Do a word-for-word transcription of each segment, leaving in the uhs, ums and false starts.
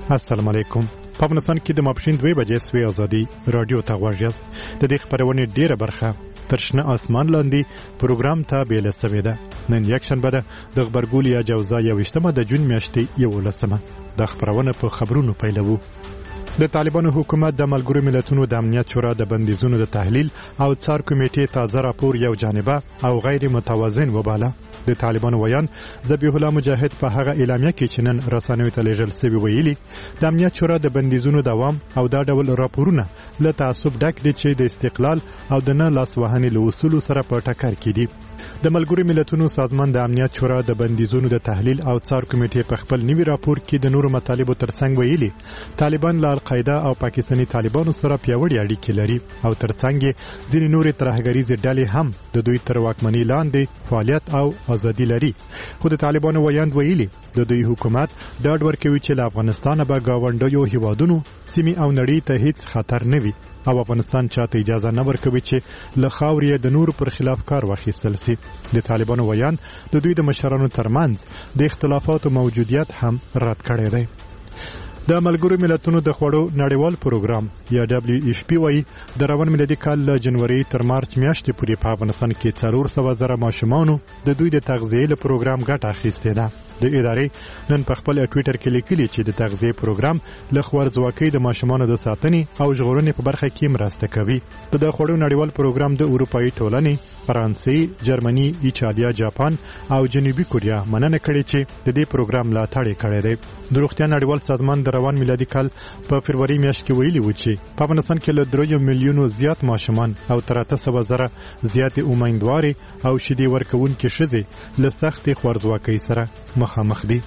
السلام علیکم. په افغانستان کې د ماپښین دوه بجې سوي ازادي رادیو ته غوږ یاست. د دې خبرونې ډیره برخه تر شنه اسمان لاندې پروګرام ته بیل سوې ده. نن یک شنبه ده د غبرګول یا جوزا یویشتمه د جون میاشتې یولسمه. د خبرونه په خبرونو پیلوو. د طالبانو حکومت د ملګرو ملتونو د امنیت شورا د بندیزونو د تحلیل او څار کمیټې تازه راپور یو جانبه او غیر متوازن وباله. د طالبانو ویان ذبیح الله مجاهد په هغه اعلامیه کې چې نن رسنیو ته لیږل شوی ویلي د امنیت شورا د بندیزونو دوام او دا ډول راپورونه له تعصب ډک دي چې د استقلال او د نه لاسوهنې له اصولو سره په ټکر کې دي. د ملګرو ملتونو سازمان د امنیت شورا د بندیزونو د تحلیل او څار کمیټې په خپل نوي راپور کې د نورو مطالبو ترڅنګ ویلي طالبان له القاعده او پاکستاني طالبانو سره پیاوړي اړیکې لري او ترڅنګ ځینې نورې ترهګریزې ډلې هم د دوی تر واکمنۍ لاندې فعالیت او ازادي لري. خو د طالبانو ویاند ویلي د دوی حکومت ډاډ ورکوي چې له افغانستانه به ګاونډیو هیوادونو سیمې او نړۍ ته هیڅ خطر نه وي او افغانستان چاته اجازه نه ورکوي چې له خاورې د نور پر خلاف کار واخیستل شي. د طالبانو ویان د دوی د مشرانو ترمنځ د اختلافاتو موجودیت هم رد کړی دی. د ملګرو ملتونو د خوړو نړیوال پروګرام یا دبليو ایف پی وايي د روان میلادي کال له جنوري تر مارچ میاشتې پورې په افغانستان کې څلور سوه زره ماشومانو د دوی د تغذیې له پروګرام ګټه اخیستې ده. د ادارې نن په خپل ټویټر کې لیکلي چې د تغذیې پروګرام له خوارځواکۍ د ماشومانو د ساتنې او ژغورنې په برخه کې مرسته کوي. د خوړو نړیوال پروګرام د اروپایي ټولنې، فرانسې، جرمني، ایټالیا، جاپان او جنوبي کوریا مننه کړې چې د دې پروګرام ملاتړ کړی دی. د روغتیا نړیوال سازمان د روان میلادي کال په فروری میاشت کې ویلي و چې په افغانستان کې له درې میلیونو زیات ماشومان او تر اته سوه زره زیاتې امیندوارې او شیدې ورکوونکې ښځې له سختې خوارځواکۍ سره مخامخ دي.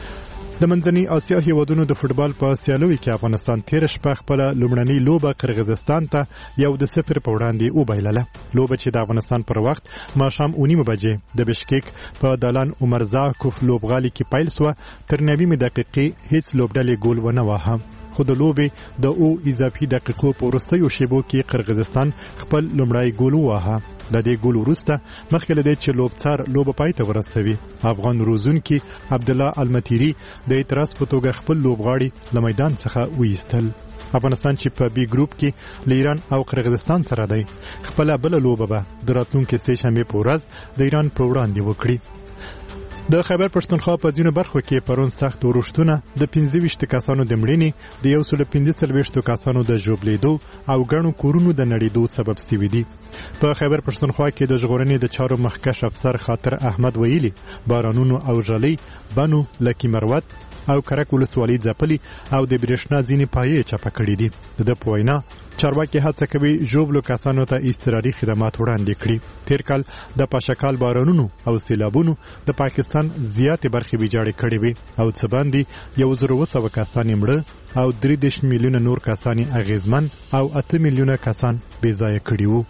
د منځنۍ اسیا هیوادونو د فوټبال په سیالیو کې افغانستان تیر شپه خپل لومړنۍ لوبه قرغیزستان ته یو د صفر په وړاندې وبایلله. لوبه چې د افغانستان پر وخت ماښام اوه نیمه بجې د بشکیک په دالان عمرزاکوف لوبغالي کې پیل شوه. تر نوي دقیقې هیڅ لوبډلې ګول ونه واهه. خو د لوبې د او اضافي دقیقو په وروستیو شیبو کې قرغیزستان خپل لومړی ګول وواهه. د دې ګول وروسته مخکې له دې چې لوبڅار لوبه پای ته ورسوي افغان روزونکي عبدالله المتيري د اعتراض په توګه خپل لوبغاړي له میدان څخه وایستل. افغانستان چې په بي ګروپ کې له ایران او قرغیزستان سره دی خپل بل لوبه به د راتلونکي سه شنبه په ورځ د ایران په وړاندې وکړي. د خیبر پښتونخوا په ځینو برخو کې پرون سخت اورښتونه د پنځه ویشت کسانو د مړینې، د یو سل پنځه څلوېښت کسانو د ژوبلیدو او ګڼو کورونو د نړېدو سبب شوي دي. په خیبر پښتونخوا کې د ژغورنې د چارو مخکښ افسر خاطر احمد ویلي بارانونو او ژلۍ بنو، لکي مروت او کرک ولسوالۍ ځپلي او د برېښنا ځینې پایې چپه کړي دي. د ده په وینا چارواکي هڅه کوي ژوبلو کسانو ته اضطراري خدمات وړاندې کړي. تیر کال د پاشکال بارانونو او سیلابونو د پاکستان زیاتې برخې ویجاړې کړې وې او څه باندې یو زر اوه سوه کسان یې مړه او درې دېرش میلیونه نور کسان یې اغېزمن او اته میلیونه کسان بې ځایه کړي وو.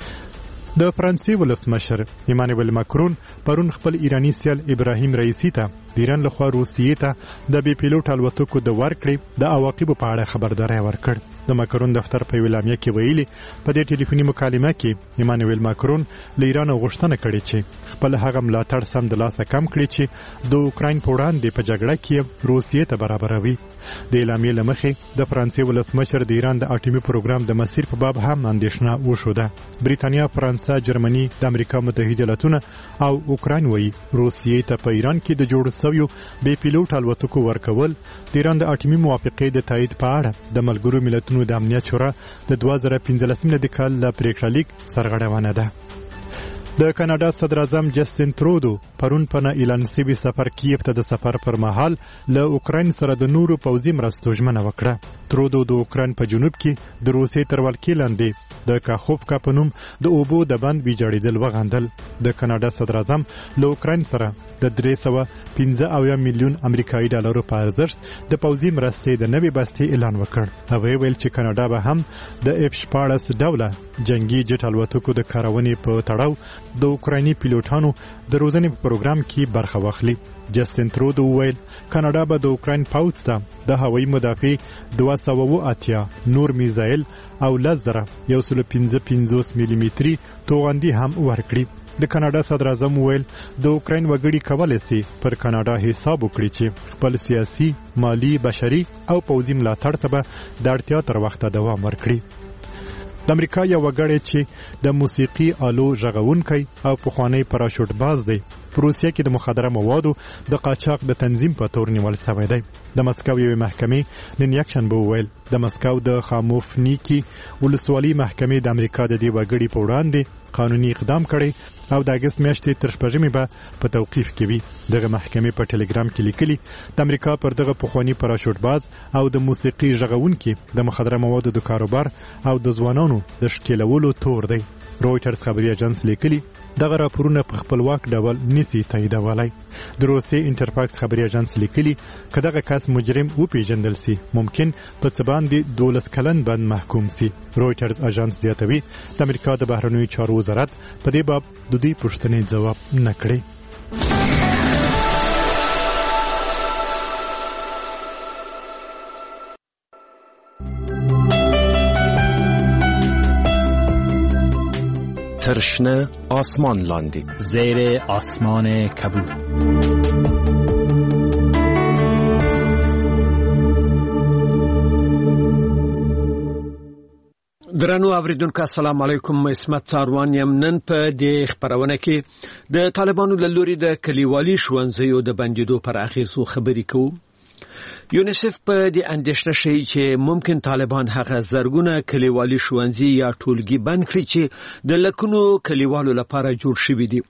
د فرانسې ولسمشر ایمانوئل ماکرون پرون خپل ایرانی سیال ابراهیم رئیسی ته د ایران لخوا روسیې ته د بې پیلوټ الوتکو د ورکړې د عواقبو په اړه خبرداری ورکړ. د ماکرون دفتر په اعلامیه کې ویلي په دې ټلیفوني مکالمه کې ایمانوئل ماکرون له ایران غوښتنه کړې چې خپل هغه ملاتړ سم د لاسه کم کړي چې د اوکراین په وړاندې په جګړه کې روسیې ته برابروي. د اعلامیې له مخې د فرانسې ولسمشر د ایران د اټومي پروګرام د مسیر په باب هم اندېښنه وښوده. بریتانیا، فرانسه، جرمني، د امریکا متحده ایالتونه او اوکراین وایي روسیې ته په ایران کې د جوړ شویو بې پیلوټ الوتکو ورکول د ایران د اټومي موافقې د تایید په اړه د ملګرو ملتونو د امنیت شورا د دوه زره پنځلسم میلادي کال له پریکړه لیک سرغړونه ده. د کاناډا صدر اعظم جسټین ترودو پرون په نه اعلان شوي سفر کیف ته د سفر پر مهال له اوکراین سره د نورو پوځي مرستو ژمنه وکړه. ترودو د اوکراین په جنوب کې د روسیې تر ولکې لاندې د کاخوفکا په نوم د اوبو د بند ویجاړېدل وغندل. د کاناډا صدر اعظم له اوکراین سره د درې سوه پنځه اویا میلیون امریکایي ډالرو په ارزښت د پوځي مرستې د نوې بستې اعلان وکړ. هغه ویل چې کاناډا به هم د اف شپاړس ډوله جنگي جټ الوتکو د کارونې په تړاو د اوکرایني پیلوټانو د روزنې په پروګرام کې برخه واخلي. جسټین ترودو ویل کاناډا به د اوکراین پوځ ته د هوایي مدافع دوه سوه اوه اتیا نور میزایل او لس زره یو سل پنځه پنځوس میلي متري توغندي هم ورکړي. د کاناډا صدر اعظم ویل د اوکراین وګړي کولای شي پر کاناډا حساب وکړي چې خپل سیاسي، مالی، بشري او پوځي ملاتړ ته به د اړتیا تر وخته دوام ورکړي. د امریکا یو وګړی چې د موسیقي آلو غږونکی او پخوانی پراشوټ باز دی په روسیه کې د مخدره موادو د قاچاق د تنظیم په تور نیول شوی دی. د مسکو یوې محکمې نن یکشنبه وویل د مسکو د خاموفنیکي ولسوالۍ محکمې د امریکا د دې وګړي په وړاندې قانوني اقدام کړی او د اگست میاشتې تر شپږمې به په توقیف کې وي. دغه محکمې په ټلګرام کې لیکلي د امریکا پر دغه پخوانی پراشوټ باز او د موسیقي غږونکي د مخدره موادو د کاروبار او د ځوانانو د ښکیلولو تور دی. رويټرز خبري اژانس لیکلي دغه راپورونه په خپلواک ډول نسی تاییدولای. د روسي انټرفاکس خبري اژانس لیکلي که دغه کس مجرم وپیژندل سي ممکن په څه باندې دولس کلن بند محکوم سي. رويټرز اژانس زیاتوي د امریکا د بهرنیو چارو وزارت په دې باب د دې پوښتنې جواب نه کړی. ترشنه آسمان لاندی زیر آسمان کبود. درنو اوریدونکو السلام علیکم. اسمت څاروان یم. نن په دې خبرونه کې د طالبانو له لوري د کلیوالي ښوونځیو د بندیدو پر اغیزو خبرې کوو. یونیسف په دې اندېښنه شي چې ممکن طالبان هغه زرګونه کلیوالي ښوونځي یا ټولګي بند کړي چې د لکونو کلیوالو لپاره جوړ شوي دي.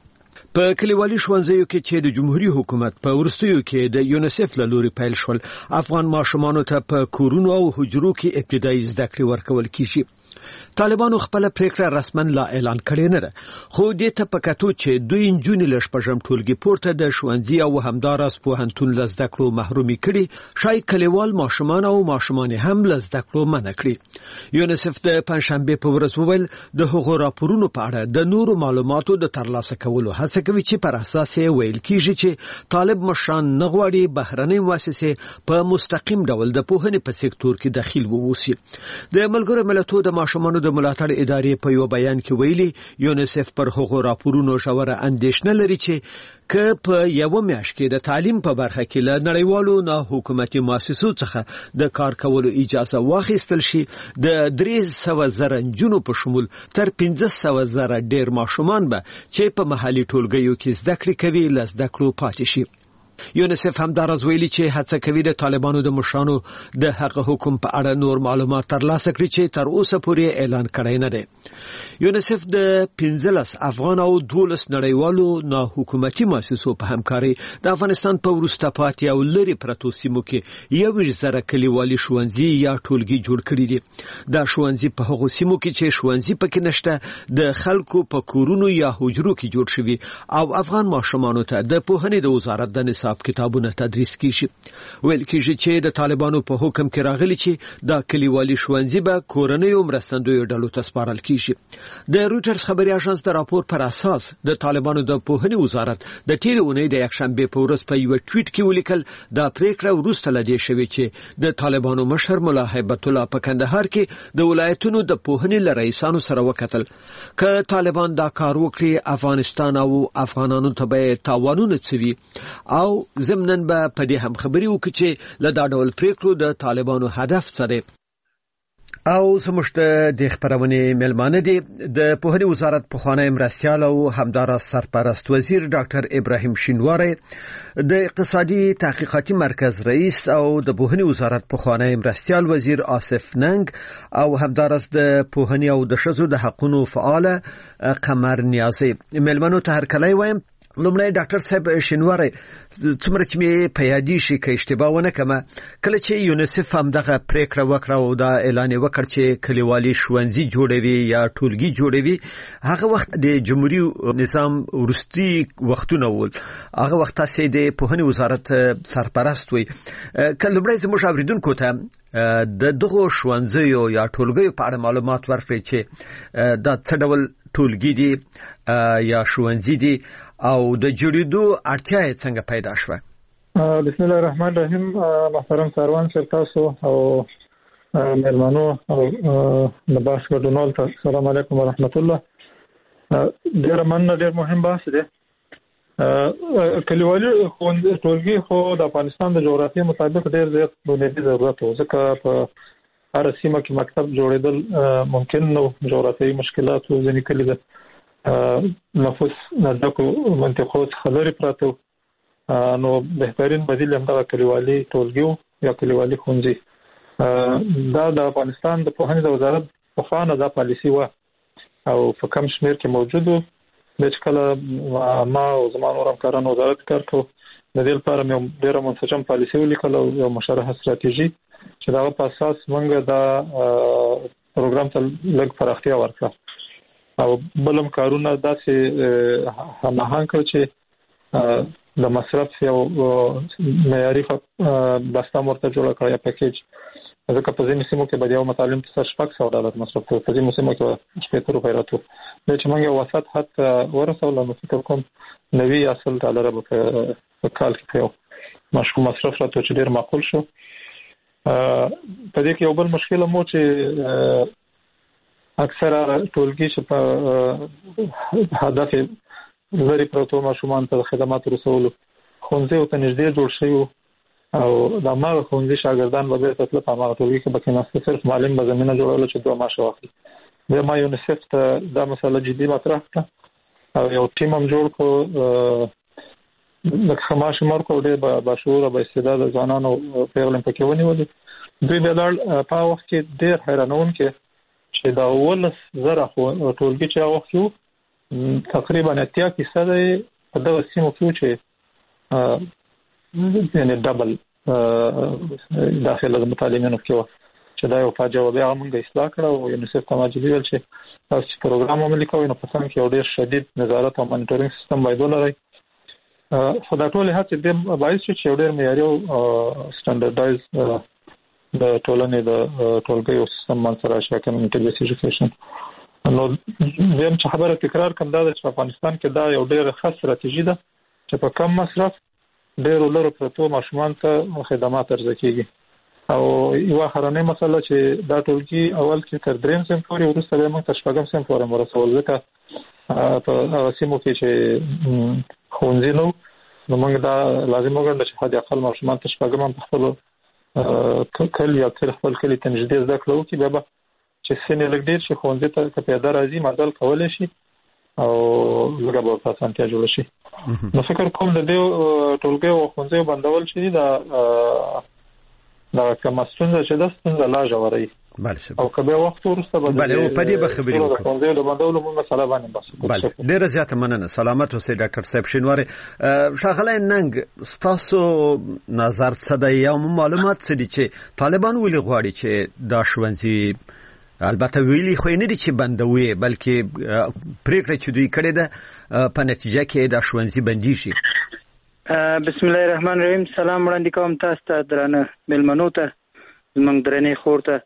په کلیوالي ښوونځیو کې چې د جمهوریت حکومت په ورستیو کې د یونیسف له لوري پیل شول، افغان ماشومانو ته په کورونو او حجرو کې ابتدایي زده کړې ورکول کیږي. طالبانو خپل پریکړه رسمن لا اعلان کړې نه ده، خو دې ته پکاتو چې دوی انجونې له شپږم ټولګي پورته د ښوونځي او همداراز پوهنتون له زده کړو محرومي کړي، شاید کلیوال ماشومان او ماشومان هم له زده کړو منع کړي. یونیسف د پنځشنبه په ورځ وویل د هغو راپورونو په اړه د نورو معلوماتو د ترلاسه کولو هڅه کوي چې پر اساس یې ویل کیږي چې طالب مشران نه غواړي بهرنۍ مؤسسې په مستقیم ډول د پوهنې په سکتور کې دخیل ووسی. د ملګرو ملتونو د ماشومانو د ملاتړ ادارې په یو بیان کې ویلي یونیسف پر هغو راپورونو ژوره اندېښنه لري چې که په یو میاشت کې د تعلیم په برخه کې له نړیوالو نه حکومتي مؤسسو څخه د کار کولو اجازه واخیستل شي، د درې سوه زره نجونو په شمول تر پنځه سوه زره ډیر ماشومان به چې په محلي ټولګیو کې زده کړې کوي له زده کړو پاتې شي. یونیسف هم دراز ویلي چې هڅه کوي د طالبانو د مشرانو د حق حکم په اړه نور معلومات ترلاسه کړي چې تر اوسه پورې اعلان کړی نه دی. یونیسف د پنځلس افغان او دولس نړیوالو نه حکومتي مؤسسو په همکاري د افغانستان په وروسته پاتې او لري پرتو سیمو کې یو زره کلیوالي ښوونځي یا ټولګي جوړ کړي دي. دا ښوونځي په هغو سیمو کې چې ښوونځي پکې نشته د خلکو په کورونو یا حجرو کې جوړ شوي او افغان ماشومانو ته د پوهنې د وزارت د نصاب کتابونه تدریس کیږي. ویل کیږي چې د طالبانو په حکم کې راغلي چې دا کلیوالي ښوونځي به کورنیو مرستندویو ډلو ته سپارل کیږي. د رويټرز خبري اژانس د راپور پر اساس د طالبانو د پوهنې وزارت د تیر اونۍ د یکشنبه په ورځ په یو ټویټ کې ولیکل دا پریکړه وروسته لدی شوې چې د طالبانو مشر مولا هیبت الله په کندهار کې د ولایتونو د پوهنې لرئیسانو سره وکتل. که طالبان دا کار وکړي افغانستان او افغانانو ته به تاوانونه چوي او ضمناً به په دې هم خبري وکړي چې له دا ډول پریکړو د طالبانو هدف څه او زموږ د خبرونه ملمانه دي د پوهنې وزارت پخوانی مرستیال او همداراز سرپرست وزیر ډاکټر ابراهیم شینواری، د اقتصادي تحقیقاتي مرکز رئیس او د پوهنې وزارت پخوانی مرستیال وزیر آصف ننګ او همداراز د پوهنې او د ښځو د حقوقو فعال قمر نیازی. ملمنو ته هرکلی وایم. لومړی ډاکټر صاحب شینواری، څومره چې مې په یادی شي که اشتباه ونه کړم، کله چې یونیسف هم دغه پریکړه وکړه او دا اعلان وکړ چې کلیوالي ښوونځي جوړوي یا ټولګي جوړوي، هغه وخت د جمهوریت نظام ورستي وختونه ول، هغه وخت تاسو د پوهنې وزارت سرپرست وي. کله لومړی زموږ اوریدونکو ته د دغه ښوونځیو یا ټولګیو په اړه معلومات ورکړئ چې دا څه ډول ټولګي دي یا ښوونځي دي او د جوړېدو اړتیا یې څنګه پیدا شوه؟ بسم الله الرحمن الرحیم. محترم سروان صاحب، تاسو او مېلمنو او د باس ګډونوال ته السلام علیکم ورحمت الله. ډېر مننه، ډېر مهم بحث دی. کلیوالي ټولګي خو د افغانستان د جغرافیې مطابق ډېر زیات بنیادي ضرورت و، ځکه په هر سیمه کې مکتب جوړېدل ممکن نو، جغرافیایي مشکلات و، ځینې کلي د نفوس نه ډکو منطقو څخه لرې پراته، نو بهترین بدیل همدغه کلیوالي ټولګي و یا کلیوالي ښوونځي. دا د افغانستان د پوهنې د وزارت پخوا نه دا پالیسي وه او په کم شمېر کې موجود و. د چې کله ما او زما نور همکارانو وزارت کار کوو، د دې لپاره مې ډېره منسجم پالیسي ولیکله او یو مشرحه ستراتیژي چې د هغه په اساس موږ دا پروګرام ته لږ پراختیا ورکړه او بل هم کارونه داسې هماهنګ کړو چې د مصرف یو معیاري بسته ورته جوړه کړه یا پیکیج، ځکه په ځینې سیمو کې به د یو متعلم په سر شپږ سوه ډالر مصرف کوي، په ځینې سیمو کې شپېته روپۍ راته. دا چې موږ یو وسط حد ورسولو نو فکر کوم نوي یا سل ډالره به په کال کې په یو ماشوم مصرف راته چې ډېر معقول شو. په دې کې یو بل مشکل مو چې اکثره ټولګي چې په هدف لري پروتو ماشومان ته خدمات رسولو ښوونځي ته نږدې جوړ شوي او د هغه ښوونځي شاګردان به بیرته تلل په هغه ټولګي کې به کېناسته، صرف معلم به زمینه جوړوله چې دوه معاشه واخلي. بیا ما یونیسف ته دا مسله جدي مطرح کړه او یو ټیم هم جوړ کړو، لکه ښه معاش یې ورکړو، ډېر باشعوره با استعداده ځوانان او پیغلې پکې ونیولې. دوی بیا لاړ په هغه وخت کې ډېر حیرانونکي چې دا اوولس زره ټولګي چې هغه وخت کې وو تقریبا اتیا فیصده یې په دغه سیمو کې وو چې یعنی ډبل داخله د متعلمینو کې وو، چې دا یو فاجعه وه. بیا هغه موږ اصلاح کړه او یونیسف ته ما جدي ویل چې تاسو چې پروګرام عملي کوئ نو په څنګ کې یو ډېر شدید نظارت او مانیټورینګ سیستم باید ولرئ. خو دا ټولې هڅې دې باعث شو چې یو ډېر معیاري او سټنډرډایز د ټولنې د ټولګیو سیستم منځته راشي، کمیونټي بیس ایجوکیشن. نو زم چې خبره تکرار کوم دا چې په افغانستان کې دا یو ډېر ښه ستراتیژي ده چې په کم مصرف ډېرو لرو پرتو ماشومان ته خدمات عرضه کیږي. او یو خرانه مسله چې دا ټولګي اول کې تر دریم سیم پورې وروسته به موږ تر شپږم سیم پورې ورسول، ځکه په هغه سیمو کې چې ښوونځي نو نو موږ دا لازم وګڼل چې حد اقل ماشومان تر شپږم هم په خپل کلي یا خپل کلي ته نږدې زده کړه وکړي. بیا به چې سینې لږ ډېر شي ښوونځي ته پیاده راځي مزل کولی شي او لږه به ورته اسانتیا جوړه شي. نو فکر کوم د دې ټولګیو او ښوونځیو بندول چې دي دا دا کومه ستونزه چې دا ستونزه لا ژوروي او که به وخت وروسته به بله او په دې به خبرې وکړو. ښوونځیو د بندولو موږ مسله باندې بحث وکړو. بله ډېره زیاته مننه. سلامت اوسئ ډاکټر صاحب شینواری. ښاغلی ننګ ستاسو نظر څه دی یا معلومات څه دي چې طالبان ولې غواړي چې دا ښوونځي البته ویلي خو نه دي چې بندوي بلکې پریکړه چې دوی کړې ده په نتیجه کې دا ښوونځي بندیږي؟ بسم الله الرحمن الرحیم. سلام وړاندې کوم تاسو ته درنه مېلمنو ته، زموږ درنې خور ته.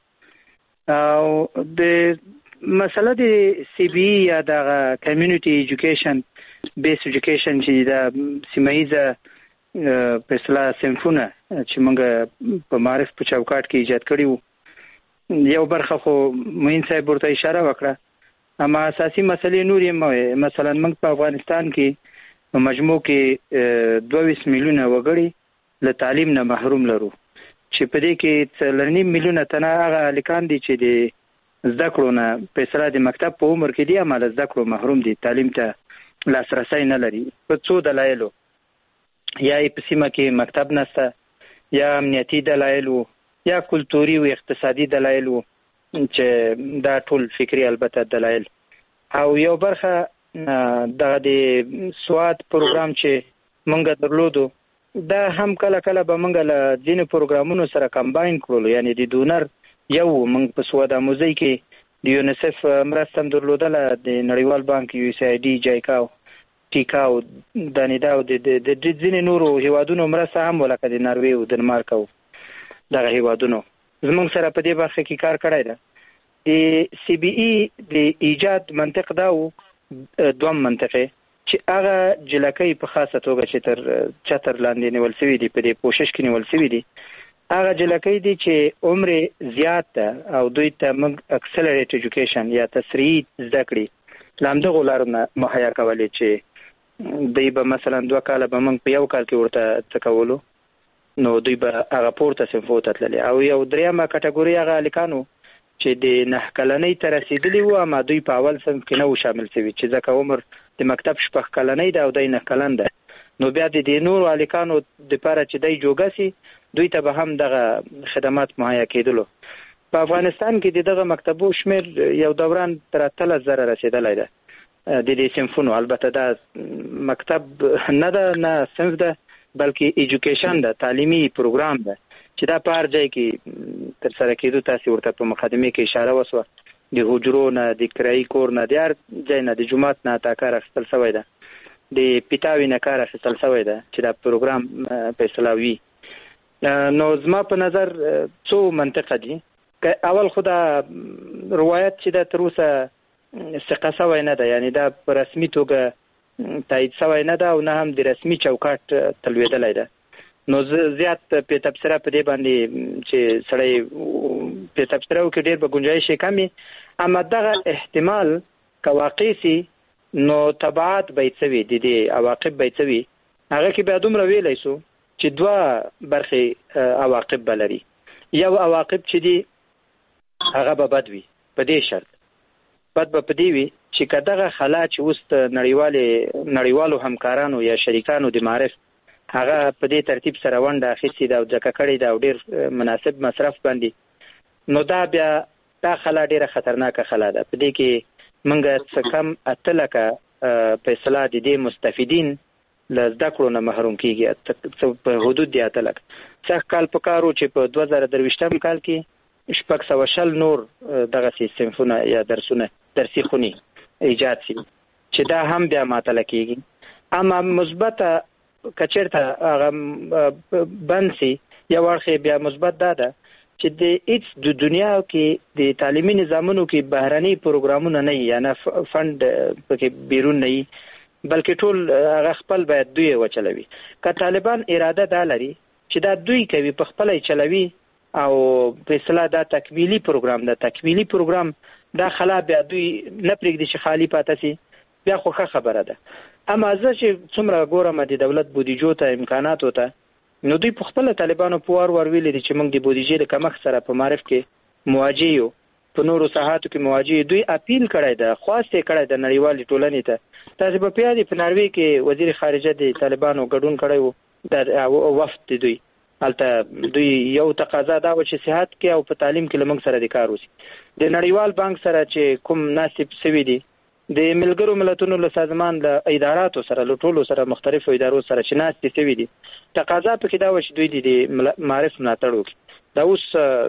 او د مسله د سی بي یا د کمیونټي ایجوکیشن بیس ایجوکیشن چې د سیمایي په اصطلاح صنفونه چې موږ په معرف په چوکاټ کې ایجاد کړي وو، یو برخه خو معین صاحب ورته اشاره وکړه، اما اساسي مسلې نور یې مثلا موږ په افغانستان کې په مجموع کې دوه ویشت میلیونه وګړي له تعلیم نه محروم لرو، چې په دې کې څلور میلیونه تنه هغه هلکان دي چې د زده کړو نه په اصطلاح د مکتب په عمر کې دي اما له زده کړو محروم دي، تعلیم ته لاسرسی نه لري په څو دلایلو. یا یې په سیمه کې مکتب نشته، یا امنیتي دلایلو، یا کلتوري او اقتصادي دلایل وو چې دا ټول فکری البته دلایل. او یو برخه د د سواد پروګرام چې مونږ درلودو دا هم کله کله به مونږ له ځینې پروګرامونو سره کمباین کړلو، یعنی د دونر یو مونږ په سواد آموزۍ کې د یونیسف مرسته هم درلودله، د نړیوال بانک، یو ایس آی ډي، جایکاو، ټیکاو، دانیدا او د ځینې نورو هیوادونو مرسته هم ولکه د ناروې او دنمارک او دغه هیوادونو زموږ سره په دې برخه کې کار کړی ده. د سی بي ای د ایجاد منطق دا و دوم منطقه چې هغه جلکۍ په خاصه توګه چې تر چتر لاندې نیول شوي دي، په دې کوشش کې نیول شوي دي، هغه جلکۍ دي چې عمر زیات ده او دوی ته موږ اکسلریټ ایجوکیشن یا تسریعي زده کړې لامدغه لارونه مهیا کولې چې دوی به مثلا دوه کاله به موږ په یو کال کې ورته تکولو نو دوی به هغه پورته صنفو ته تللی او یو دریمه کټګوري هغه الکانو چې د نه کلنۍ ته رسیدلی وو اما دوی په اول صنف کې نه و شامل شوي چې ځکه عمر د مکتب شپږ کلنۍ ده او دی نه کلن ده نو بیا د دې نورو الکانو دپاره چې دی جوګه سي دوی ته به هم دغه خدمات مهیا کېدلو. په افغانستان کې د دغه مکتبو شمیر یو دوران تر اتلس زره رسیدلی ده د دې صنفونو. البته دا مکتب نه ده نه صنف ده بلکې ایجوکیشن ده، تعلیمي پروګرام ده چې دا په هر ځای کې تر سره کېدو. تاسې ورته په مقدمه کې اشاره وسوه د حجرو نه د کرایي کور نه د هر ځای نه د جومات نه تا کار اخیستل شوی ده، د پیتاوي نه کار اخیستل شوی ده چې دا پروګرام فیصله وي. نو زما په نظر څو منطقه دي. اول خو دا روایت چې دا تر اوسه ثقه شوی نه ده، یعنی دا په رسمي توګه تایید شوی نه ده او نه هم د رسمي چوکاټ تلویدلی ده. نو زیات په تبصره په دې باندې چې سړی په تبصره وکړي ډېر به ګنجایش یې کم وي، اما دغه احتمال که واقع سي نو تبعات به یې څه وي، د دې عواقب به یې څه وي. هغه کې بیا دومره ویلی سو چې دوه برخې عواقب به لري. یو عواقب چې دي هغه به بد وي، په دې شرط بد به په دې وي چې که دغه خلا چې اوس نړیوالو همکارانو یا شریکانو د معرف هغه په دې ترتیب سره ونډه اخیستې ده او ځکه کړې ده او ډېر مناسب مصرف باندې، نو دا بیا دا خلا ډېره خطرناکه خلا ده. په دې کې موږ څه کم اته لکه په اصطلاح د دې مستفیدین له زده کړو نه محروم کېږي، په حدود د اته لکه. سږ کال په کار و چې په دوه زره درویشتم کال کې شپږ سوه شل نور دغسې صنفونه یا درسونه درسي خونې ایجاد شي چې دا هم بیا معطله کېږي. اما مثبته که چېرته هغه بند سي یو اړخ بیا مثبت دا ده چې د هېڅ د دنیا کې د تعلیمي نظامونو کې بهرني پروګرامونه نه وي یا نه فنډ پکې بیرون نه وي بلکې ټول هغه خپل باید دوی وچلوي. که طالبان اراده دا لري چې دا دوی کوي په خپله چلوي او په اصطلاح دا تکمیلي پروګرام ده، تکمیلي پروګرام دا خلا بیا دوی نه پرېږدي چې خالي پاته سي، بیا خو ښه خبره ده. اما زه چې څومره ګورم د دولت بودیجو ته امکاناتو ته نو دوی په خپله طالبانو په وار وار ویلي دي چې موږ د بودیجې د کمښت سره په معرف کې مواجه یو، په نورو ساحاتو کې مواجه. دوی اپیل کړی ده، خواست یې کړی ده نړیوالې ټولنې ته. تاسې به په یاد په ناروې کې وزیر خارجه د طالبانو ګډون کړی و، د وفد د دوی هلته دوی یو تقاضا دا و چې صحت کې او په تعلیم کې له موږ سره د کار وشي. د نړیوال بانک سره چې کوم ناسب سوي دي د ملګرو ملتونو له سازمان له اداراتو سره له ټولو سره مختلفو ادارو سره چې ناستې سوي دي تقاضا پکې دا و چې دوی د معرف ملاتړ وکړي. دا اوس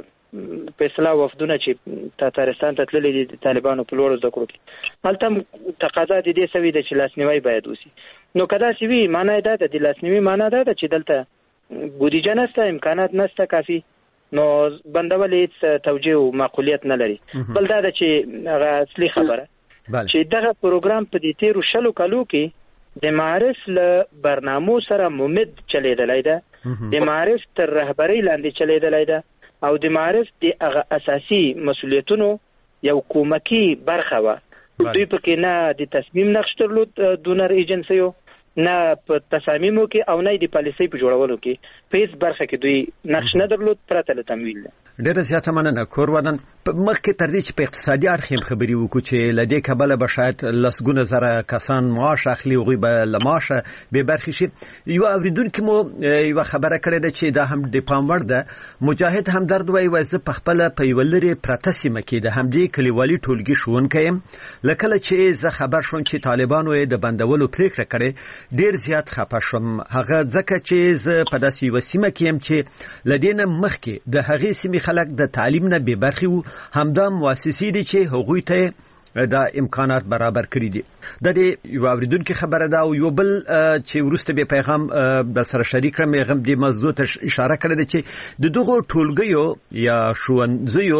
په اصطلاح وفدونه چې تاتارستان ته تللي دي د طالبانو په لوړو زده کړو کې هلته تقاضا د دې سوي ده چې لاسنیوی باید وشي. نو که داسې وي معنا یې دا ده، د لاسنیوي معنا دا ده چې دلته بودیجه نسته، امکانات نسته کافي، نو بندول هیڅ توجیه او معقولیت نه لري. بل دا ده چې هغه اصلي خبره چې دغه پروګرام په دې تیرو شلو کالو کې د معرف له برنامو سره ممد چلیدلی ده، د معرف تر رهبرۍ لاندې چلیدلی ده او د معرف د هغه اساسي مسؤلیتونو یو کومکي برخه وه. دوی پکې نه د تصمیم نقش درلود دونر ایجنسیو، نه په تصامیمو کې او نه د پالیسۍ په جوړولو کې په هیڅ برخه کې دوی نقش نه درلود پرته له تمویل نه. ډېره زیاته مننه کور ودان. مخکې تر دې چې په اقتصادي اړخ هم خبرې وکړو چې له دې کبله به شاید لسګونه زره کسان معاش اخلي، هغوی به له معاشه بې برخې شي. یو اورېدونکي مو یوه خبره کړې ده چې دا هم د پام وړ ده. مجاهد همدرد وایي وایي زه پخپله په یوه لرې پرته سیمه کې د همدې کلیوالي ټولګي ښوونکی یم. له کله چې زه خبر شوم چې طالبانو یې د بندولو پرېکړه کړې ډېر زیات خفه شوم. هغه ځکه چې زه په داسې یوه سیمه کې یم چې له دې نه مخکې د هغې سیمې خلک د تعلیم نه بې برخې وو. همدا مؤسسې دي چې هغوی ته دا امکانات برابر کړي دي. د دې یو اوریدونکو خبره ده او یو بل چې ورسته به پیغام د سره شریک کړم یې د موضوع ته اشاره کړې ده چې د دغه ټولګیو یا ښوونځیو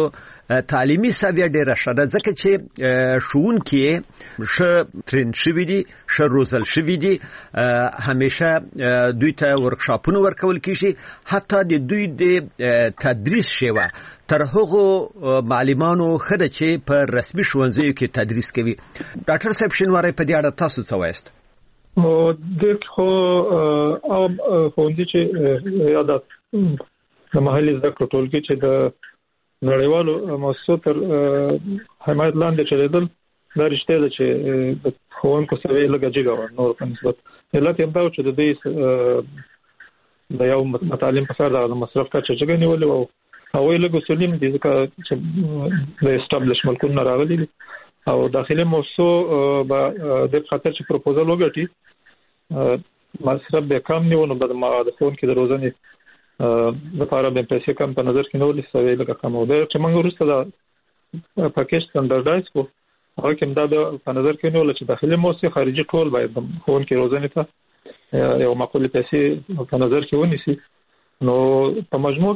تعلیمي سویه ډیره شته ځکه چې ښوونکي ش ترین شوي دي ش روزل شوي دي همیشه دوی ته ورکشاپونه ورکول کیږي حتی د دوی د تدریس شوه تر هغه معلمانو خده چې په رسمي ښوونځیو کې تدریس کوي. ډاکټر صاحب شینواری په دې اړه تاسو څه وایست؟ نو د خو او ښوونځي چې یادات د محلي زده کړو ټولګي چې د نړیوالو مؤسسو تر حمایت لاندې چلیدل دا رښتیا ده چې د ښوونکو سویه لږه جګه وه نور په نسبت علت یې دا و چې د دوی د یو متعلم په سر د مصرف کچه جګه نیولې وه هغوی لږ اصولي دي ځکه چې د اسټابلش ملکونه راغلي دي او داخلي موسسو به د خاطر چې پروپوزل وګټي مصرف به کم نیو نو د ښوونکي د روزنې لپاره به پیسې کم په نظر کې نیولې سوی لږه کم و دی چې موږ وروسته د پاکیج سټنډرډایز کړو هغه کې هم دا په نظر کې نیول چې داخلي موسسې خارجي ټول باید د ښوونکي روزنې ته یو معقولې پیسې په نظر کې ونیسي. نو په مجموع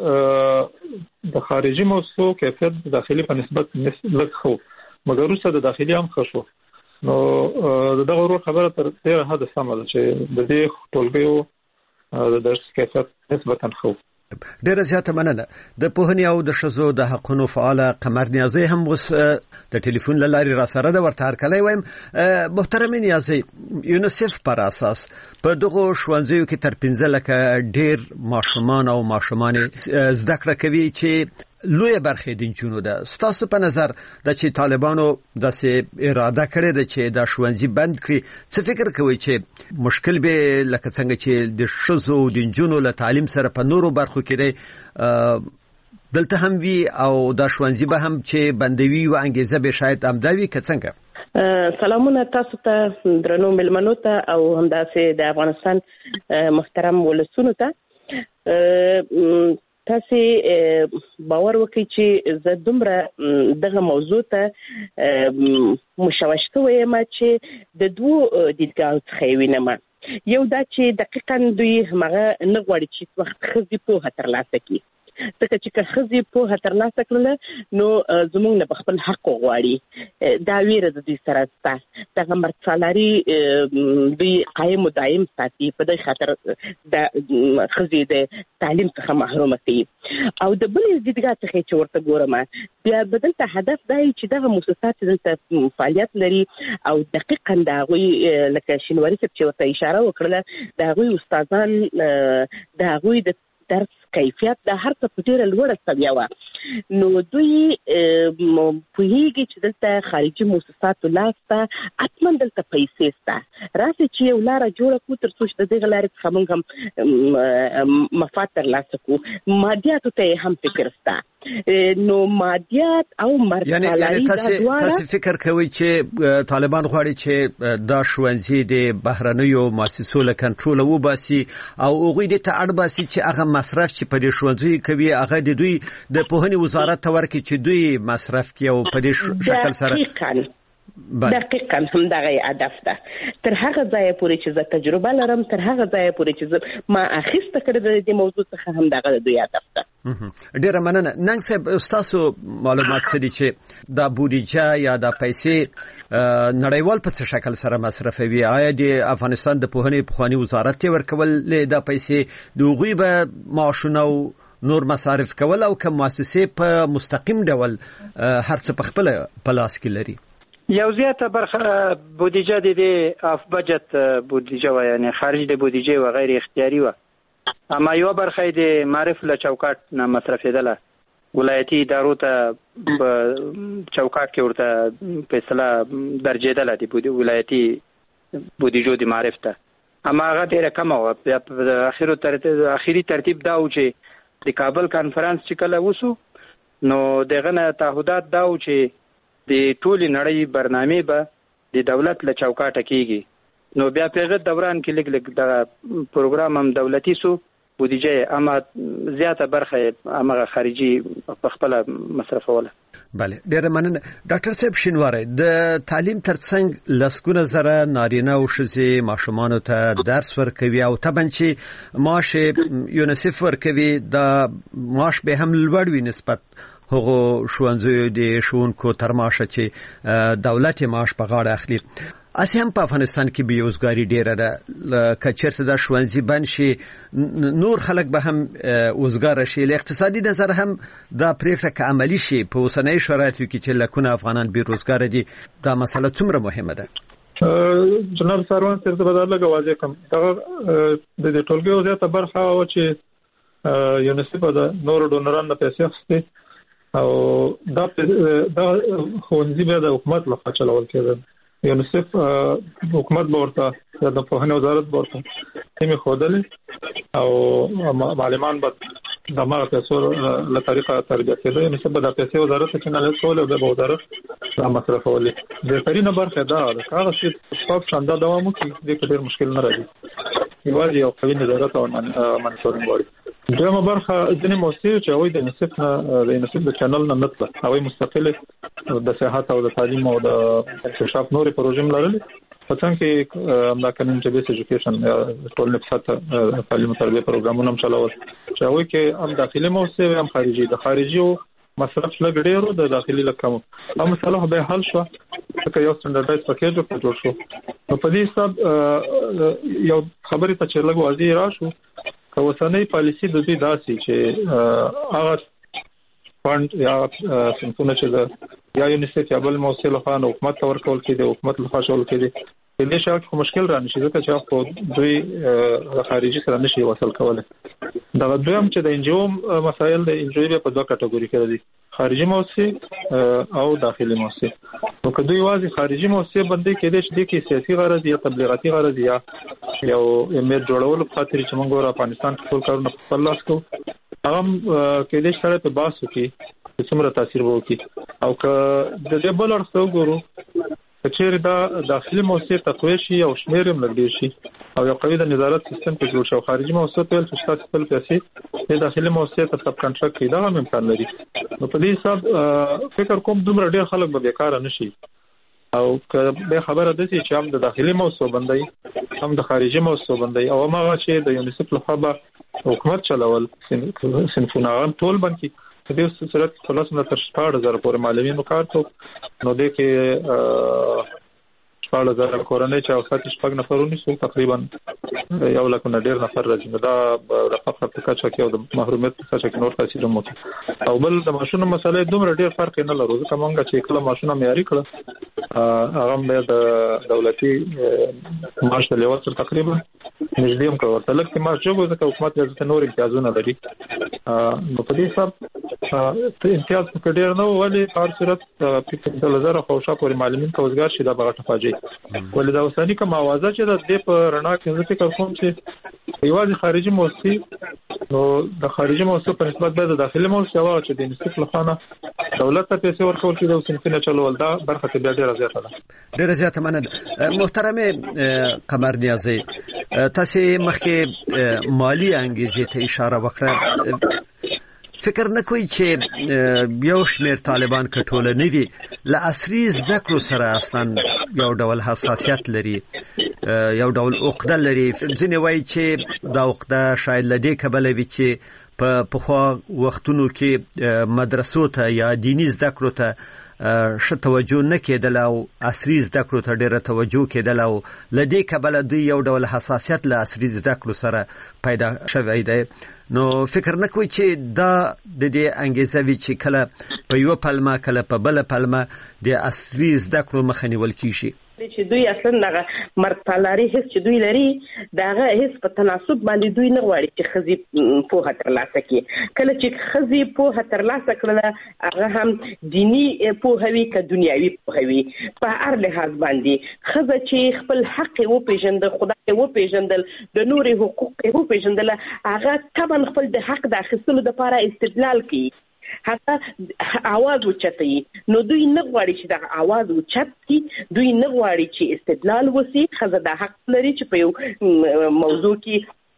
کې د خارجي موسسو کیفیت د داخلي په نسبت لږ خو مګر وروسته د داخلي هم ښه شو. نو دغه ورور خبره تر ډېره حده سمه ده چې د دې ټولګیو د درس کیفیت نسبتا ښه. ډیره زیاته مننه. د پوهنې او د ښځو د حقونو فعاله قمر نیازی هم اوس د ټلیفون له لارې را سره ده ورته هرکلی وایم. محترمې نیازی یونیسف پر اساس په دغو ښوونځیو کې تر پنځه لکه ډېر ماشومان او ماشومانې زده کړه کوي چې لویه برخه د نجونو ده. ستاسو په نظر د چې طالبانو داسې اراده کړې ده چې دا ښوونځي بند کړي څه فکر کوئ چې مشکل به لکه څنګه چې د ښځو د نجونو له تعلیم سره په نورو برخو کې دی دلته هم وي او دا ښوونځي به هم چې بندوي و انګیزه به شاید همدا وي که څنګه؟ سلامونه تاسو ته درنو مېلمنو ته او همداسې د افغانستان محترم ولسونو ته. تاسو باور وکړئ چې زه دومره دغه موضوع ته مشوش شوم چې د دوو دیدګاو څخه وینم. یو دا چې دقیقاً دوی هغه نه غواړي چې وخت ښځې پوهه ترلاسه کړي ځکه چې که ښځې پوهه ترلاسه کړله نو زموږ نه به خپل حق وغواړي. دا ویره د دوی سره شته. دغه مردسالاري دوی قایم و دایم ساتي په دې خاطر د ښځې د تعلیم څخه محرومه کوي. او د بلې دیدګاه څخه چې ورته ګورم بیا به دلته هدف دا چې دغه مؤسسات دلته فعالیت لري او دقیقاً د هغوی لکه شینواري صاحب چې ورته اشاره وکړله د هغوی استادان د هغوی د درس کیفیت د هر څه په ډیره لوړه سویه وه. نو دوی پوهیږي چې دلته خارجي مؤسساتو لاسته حتما دلته پیسې شته راسي چې یو لاره جوړه کړو تر څو چې د دغه لارې څخه موږ هم مفاد ترلاسه کړو. مادیاتو ته هم فکر شته. نو مادیات او مرسالاري دا دواړه تاسو فکر کوئ چې طالبان غواړي چې دا ښوونځي د بهرنیو مؤسسو له کنټروله وباسي او هغوی دې ته اړ باسي چې هغه مصرف چې په دې ښوونځیو کوي هغه د دوی د پوهنې وزارت ته ورکړي چې دوی مصرف کړي او په دې شکل سره دقیقاً هم دغه هدف ده. تر هغه ځایه پورې چې زه تجربه لرم تر هغه ځایه پورې چې زه ما اخیسته کړې د دې موضوع څخه هم دغه د دوی هدف ده. ډیره مننه. ننګ صاحب ستاسو معلومات څه دي چې دا بودیجه یا دا پیسې نړیوال په څه شکل سره مصرفوي؟ آیا د افغانستان د پوهنې پخواني وزارت ته ورکول دا پیسې د هغوی به معاشونه او نور مصارف کول او که مؤسسې په مستقیم ډول هر څه په خپل په لاس کې لري؟ یو زیاته برخه بودیجه د اف بجټ بودیجه و یعنی خارج د بودیجه و غیر اختیاري و اما یو برخه د معرف له چوکاټ نه مصرفېدله ولایتي ادارو ته په چوکاټ کې ورته فیصله درجېدله د ولایتي بودیجو د معرف ته اما هغه ډېره کمه وه. بیا په اخرو ترتیب اخري ترتیب دا و چې د کابل کانفرنس چې کله وسو نو دغه نه تعهدات دا و چې د ټولې نړۍ برنامې به د دولت له چوکاټه کېږي. نو بیا په هغه دوران کې لږ لږ دغه پروګرام هم دولتي سو بودیجه اما زیاته برخه هغه خارجي په خپله مصرفوله. بله ډیره مننه. ډاکټر صاحب شینواری د تعلیم ترڅنګ لسګونه زره نارینه او ښځې ماشومانو ته درس ورکوي او طبعا چې معاش یونیسف ورکوي دا معاش به هم لوړ وي نسبت هغه ښوونځیو د ښوونکو تر معاشه چې دولت معاش په غاړه اخلي. اسی هم په افغانستان کې بیروزګاری ډیره ده، کچرته د ښوونځي بند شي نور خلک به هم وزګار شي. له اقتصادي نظر هم دا پریکړه که عملی شي په اوسنۍ شرایطو کې چې لکونه افغانان بیروزګار دي، دا مسله څومره مهمه ده؟ جناب ساروان صاحب ته بدل لګ واځي کوم دا د دې ټولګي وضعیت برخه او چې یونیسف د نور ډونرانو پیسې اخستي او دا دا خوندې به د حکومت لخوا چلول کېده. یونیسف حکومت ورته د پوهنې وزارت ورته تیمه خودلې او معلمان به دماغ پیسو له طریقه تربیه کېده. یونیسف به د پیسې وزارت څخه نه کول او د وزارت را مصرفولې. د ترینه برخه دا ده هغه چې په شاندا دوام کوي د ډېر مشکل نه راځي، یوازې یو قوي نظارت او منټورینګ غواړي. دغه برخه ځینې موثر چې وایي د یونیسف نه د یونیسف د چینل نه نتله او مستقله د صحت او د تعلیم او د اکتشاف نورې پروژې لرلې، په څنګه کې امدا کمیونټي بیس ایجوکیشن ټولنې په ساته تعلیم او تربیه پروګرامونه هم چلاول چې وایي کې هم داخلي موثر هم خارجي. د خارجي مصرف لږ ډېر د داخلي لکه هم مسله به حل شو چې یو سټنډرډایز پکیج جوړ شو. نو په دې حساب یو خبرې ته چې لږ واضح راشو که اوسنۍ پالیسي د دې داسې چې هغه فند یا سنتونه چې یا یونیسف یا بل موثر لخوا حکومت ته ورکول کېږي، حکومت لخوا شول کېږي، په دې شاو کې مشکل را نشي ځکه چې خو دوی خارجي سره نشي وصل کولای. دا دویم چې د انجو مسایل د انجو په دوه کټګوري کې دي، خارجي موثر او داخلي موثر. نو که دوی واځي خارجي موثر باندې کې د شې کې سیاسي غرض یا تبلیغاتي غرض یا یو امید جوړول په خاطر چې موږ ور افغانستان کې ټول کارونه په خپل لاس کوو، هغه کې د شرایطو په باسو کې څومره تاثیر وکړي. او که د دې بل اړخ ته وګورو چې دا داخلي موثر تقویه شي او شمیر هم لګډیر شي او یو قوي د نظارت سیستم په جوړ شو، خارجي موثر ته چې تاسو خپل پیسې د داخلي موثر ته سب کنټراکټ کړئ دا هم امکان لري. نو په دې حساب فکر کوم دومره ډیر خلک به بیکاره نشي او که به خبره ده چې هم د داخلي موثر باندې هم د خارجي موثر باندې او هغه چې د یونیسف له خوا حکومت چلول سنفونه هم ټول باندې په دې صورت خلاص نه تر شپږ هزار پورې معلمینو کار کو. نو د کې شپږ هزار کورنۍ چې اوسات شپږ نفرونی سو تقریبا یو لک نه ډیر نفر راځي. دا د فقر په کچه کې او د محرومیت په کچه کې نور تاثیر مو او بل د ماشونو مسالې دومره ډیر فرق نه لري. ځکه مونږ چې کله ماشونه معیاري کړه هغه به د دولتي معاش له وسط تقریبا نږدې هم کوي ورته لکه معاش جوړ ځکه حکومت یې نور امتیازونه لري. نو په دې حساب ته امتیاز په ډیر نه ولې هر صورت په هزار خو شا پورې معلمین کوزګار شي دا بغټه فاجعه ولې دا اوساني کوم اوازه چې د دې په رڼا کې ذکر کوم چې یوازې خارجي موثر نو د خارجي موثر په نسبت د داخلي موثر او چې د نسبت لخوانه دولت ته پیسې ورکول کېږي او سنتونه چلول دا برخه ته ډیره زیاته ده. ډیره زیاته مننه محترم قمر نیازی. تاسو مخکې مالی انګیزې ته اشاره وکړه، فکر نه کوي چې یو شمیر طالبان کټول نه دي ل عصري زده کړو سره اصلا یو ډول حساسیت لري، یو ډول عقده لري. ځینې وایي چې دا عقده شاید لدې کبله وي چې په پخوا وختونو کې مدرسو ته یا دینی زده کړو ته ښه توجه نه کېدل او عصري زده کړو ته ډېره توجه کېدل او لدې کبله دوی یو ډول حساسیت له عصري زده کړو سره پیدا شوی دی. نو فکر نه کوي چې دا د دې انګیزه وي چې کله په یو پلمه کله په بل پلمه د عصري زده کړو مخه نیول کیږي چې دوی اصلا دغه مرتلاري هیڅ چې دوی لري دغه هیڅ په تناسب باندې دوی نه غواړي چې خزي په ترلاسه کړي. کله چې خزي په ترلاسه کړل هغه هم دینی په هوی ک دنیوي په هوی په هر لحاظ باندې خزه چې خپل حق او پیژند خدای او پیژندل د نوري حقوق او پیژندل هغه طبعا خپل د حق د اخیستلو لپاره استدلال کوي، حتی आवाज اوچتي. نو دوی نه غواړي چې دا आवाज اوچتي، دوی نه غواړي چې استدلال وسی. خزه د حق لري چې په یو موضوع کې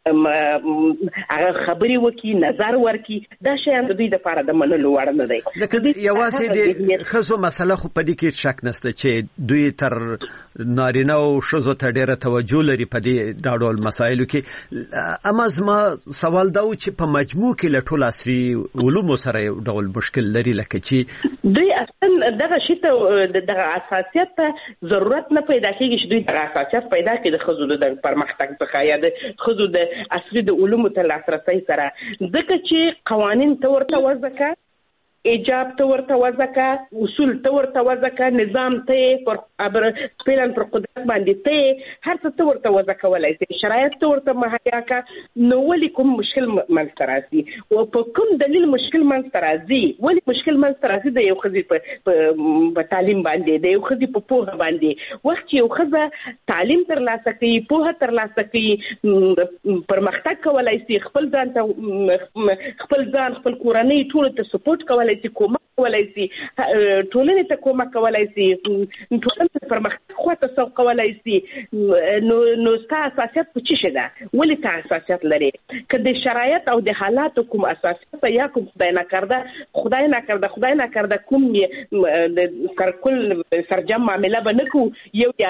هغه خبري وکي نظر ورکي دا شیان د دوی لپاره د منلو وړ نه دی. لکه یوازې د ښځو مسله خو په دې کې شک نشته چې دوی تر نارینه او ښځو ته ډېره توجه لري په دې دا ډول مسایلو کې. اما زما سوال دا و چې په مجموع کې له ټولو عصري علومو سره یو ډول مشکل لري، لکه چې دوی اصلا دغه شی ته دغه اساسیت ته ضرورت نه پیدا کېږي چې دوی دغه اساسیت پیدا کړي د ښځو د پرمختګ څخه یا د ښځو د عصري د علومو ته لاسرسي سره، ځکه چې قوانین ته ورته وځکه، ایجاب ته ورته وځکه، اصول ته ورته وځکه، نظام ته پر ابر سپیلن پر قدرت باندې ته هر څه ته ورته وځکولای شي، شرایط ته ورته مهیا کا. نو ولې کوم مشکل منځ راځي او په کوم دلیل مشکل منځ راځي؟ ولې مشکل منځ راځي د یو ښځې په تعلیم باندې، د یو ښځې په پوهه باندې؟ وخت چې یو ښځه تعلیم ترلاسه کوي، پوهه ترلاسه کوي، پرمختګ کولای شي، خپل ځان ته خپل ځان خپل کورنۍ ټول ته سپورټ کولای شي، کومک کولای شي، ټولنې ته کومک کولای شي، ټولنې ته پرمختګ خواته سوق کولای شي، نو نو ستا اساسیت په څه شي ده؟ ولې تا اساسیت لري؟ که د شرایط او د حالاتو کوم اساسیت یا کوم خدای نکرده خدای نکرده خدای نکرده کوم د سرکل سرجم معامله به نه کوو، یو یا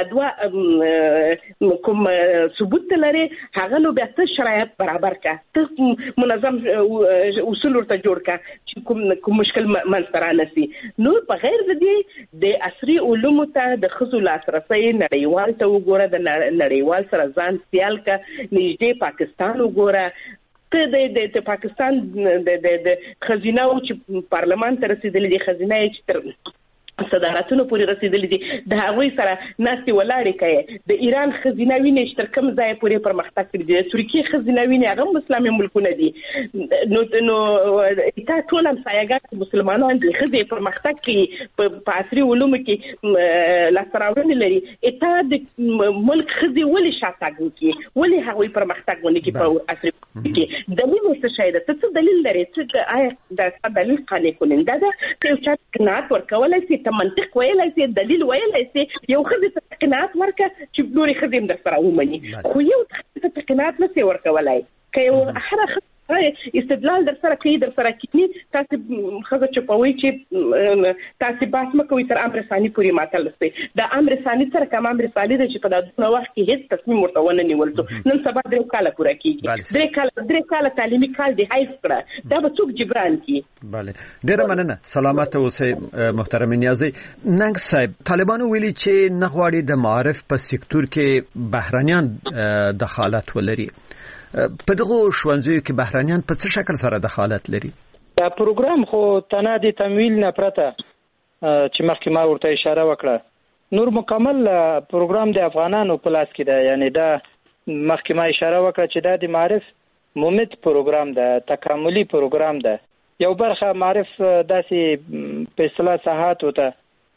دوه کوم ثبوت لري، هغه نو بیا ته شرایط برابر کا، ته منظم اصول ورته جوړ کا چې کوم کوم مشکل منځ را نشي. نو په غیر د دې د عصري علومو ته د ښځو لاسرسی نړیوال ته وګوره، د نړیوال سره ځان سیال کا، نږدې پاکستان وګوره، ته د پاکستان د خزینه او چې پارلمان ته رسیدلې دي، خزینه چې تر صدارتونو پورې رسیدلې دي، د هغوی سره ناستې ولاړې کوي. د ایران خزینه وینې چې تر کوم ځای پورې پرمختګ کړی دی، د ترکیې خزینه وینې هغه هم اسلامي ملکونه دي. نو نو دا ټول همسایه‌ګان مسلمانان دي، ښځې پرمختګ کوي، په عصري علومو کې لاسته راوړنې لري. اتا د ملک ښځې ولې شاتګ وکړي؟ ولې هغوی پرمختګ ونه کړي په عصري کې؟ دلیل ورته شی ده. ته څه دلیل لرې؟ څه آیا دا دلیل قانع کننده ده که یو چا قناعت ورکولی شي، ته منطق ویلی شي، دلیل ویلی شي، یو ښځې ته قناعت ورکه چې نورې ښځې هم در سره ومني، خو یو ښځې ته قناعت نه شي ورکولی. که یو هره ښځه استدلال در سره کوي، در سره کینی، تاسو ښځه چوپوي چې تاسو باس مکوئ تر امر ثاني پورې ماتل شي. د امر ثاني سره کوم امر ثاني دی چې په دغه وخت کې هیڅ تصمیم ورته ونه نیول شو. نن سبا درې کاله پوره کیږي، درې کاله درې کاله تعلیمي کال دی حیف کړه، دا به څوک جبران کړي؟ بله، ډیره مننه. سلامت اوسئ محترم نیازی. ننګ صاحب، طالبانو ویلي چې نه غواړي د معارف په سکتور کې بهرانيان دخالت ولري. په دغه ښوونځیو کې بهرانيان په څه شکل سره دخالت لري؟ دا پروګرام خو تنه د تمویل نه پرته چې مخکې ما ورته اشاره وکړه، نور مکمل پروګرام د افغانانو په لاس کې ده. یعنی دا مخکې ما اشاره وکړه چې دا د معرف ممت پروګرام ده، تکاملي پروګرام ده. یو برخه معرف داسې په اصطلاح ساحات وته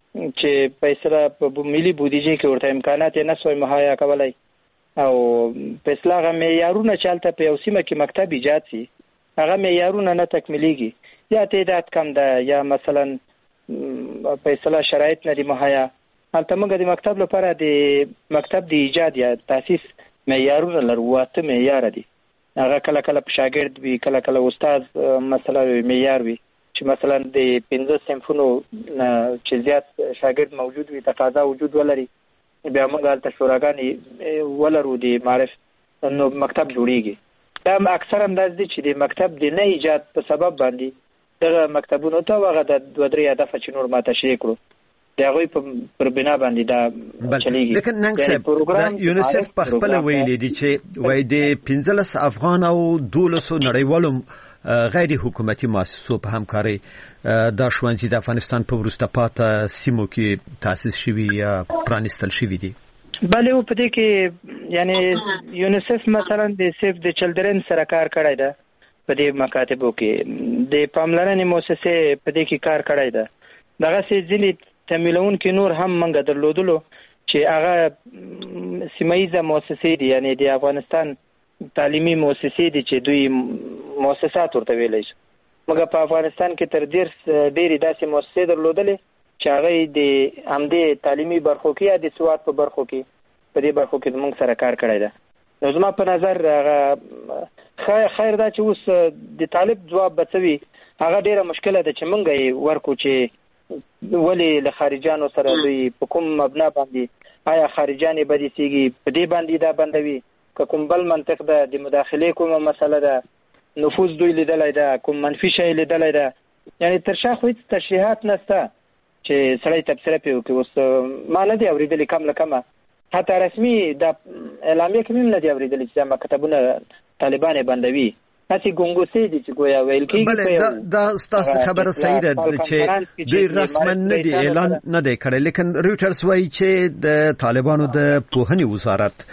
چې په اصطلاح په ملي بودیجه کې ورته امکانات یې نسوي مهیا کولای، او په اصطلاح معیارونه چالتہ په یو سیمه کې مکتب ایجاد شي، هغه معیارونه نه تکمیلیږي، یا تعداد کم ده، یا مثلا په اصطلاح شرایط نه دي مهیا. هلته موږ د مکتب لپاره د مکتب د ایجاد یا تاسیس معیارونه لرو، واته معیار دي. هغه کله کله په شاګرد وي، کله کله استاد مثلا معیار وي چې مثلا د پنځه صنفونو چې زیات شاګرد موجود وي، تقاضا وجود ولري، بیا موږ هلته شوراګانې ولرو د معرف، نو مکتب جوړیږي. دا اکثر انداز دی چې د مکتب د نه ایجاد په سبب باندې دغه مکتبونو ته هغه د دوه درې هدفه چې نور ما تشریح کړو د هغوی پر بنا باندې دا چلیږي. لیکن ننګ صاحب، دا یونیسف په خپله ویلي دي چې وایي د پنځلس افغان او دولسو نړیوالو غیر حکومتي مؤسسو په همکارۍ دا ښوونځي د افغانستان په وروسته پاته سیمو کې تاسیس شوي یا پرانیستل شوي دي. بله، و په دې کې یعنی یونیسف مثلا د سیف د چلډرن سره کار کړی ده، په دې مکاتبو کې د پاملرنې مؤسسې په دې کې کار کړی ده. دغسې ځینې تمویلونکي نور هم موږ درلودلو چې هغه سیمه ییزه مؤسسې دي، یعنی د افغانستان تعلیمي مؤسسې دي چې دوی مؤسسات ورته ویلی شي. موږ په افغانستان کې تر ډېر ډېرې داسې مؤسسې درلودلې چې هغه د همدې تعلیمي برخو کې یا د سواد په برخو کې په دې برخو کې موږ سره کار کړی ده. نو زما په نظر خیر خیر دا چې اوس د طالب جواب بچوي هغه ډیره مشکله ده چې مونږ یې ورکو چې ولی له خارجانو سره دوی په کوم مبنا باندې آیا خارجاني بدی سیږي په دې باندې دا بندوي که کوم بل منطق ده د مداخله کومه مسله ده نفوذ دوی لیدلای ده کوم منفي شی لیدلای ده یعنی تر شا خو هیڅ تشریحات نشته چې سړی تبصره پې وکړي. اوس ما نه دي اورېدلي کم له کمه حتی رسمي د اعلامیه کې هم نه دي اورېدلي چې دا مکتبونه طالبان یې بندوي. هسې ګونګوسې دي چې ګویا ویل کېږي. دا ستاسو خبره صحیح ده چې دوی رسما نه دي اعلان نه دی کړی، لیکن رویټرز وایي چې د طالبانو د پوهنې وزارت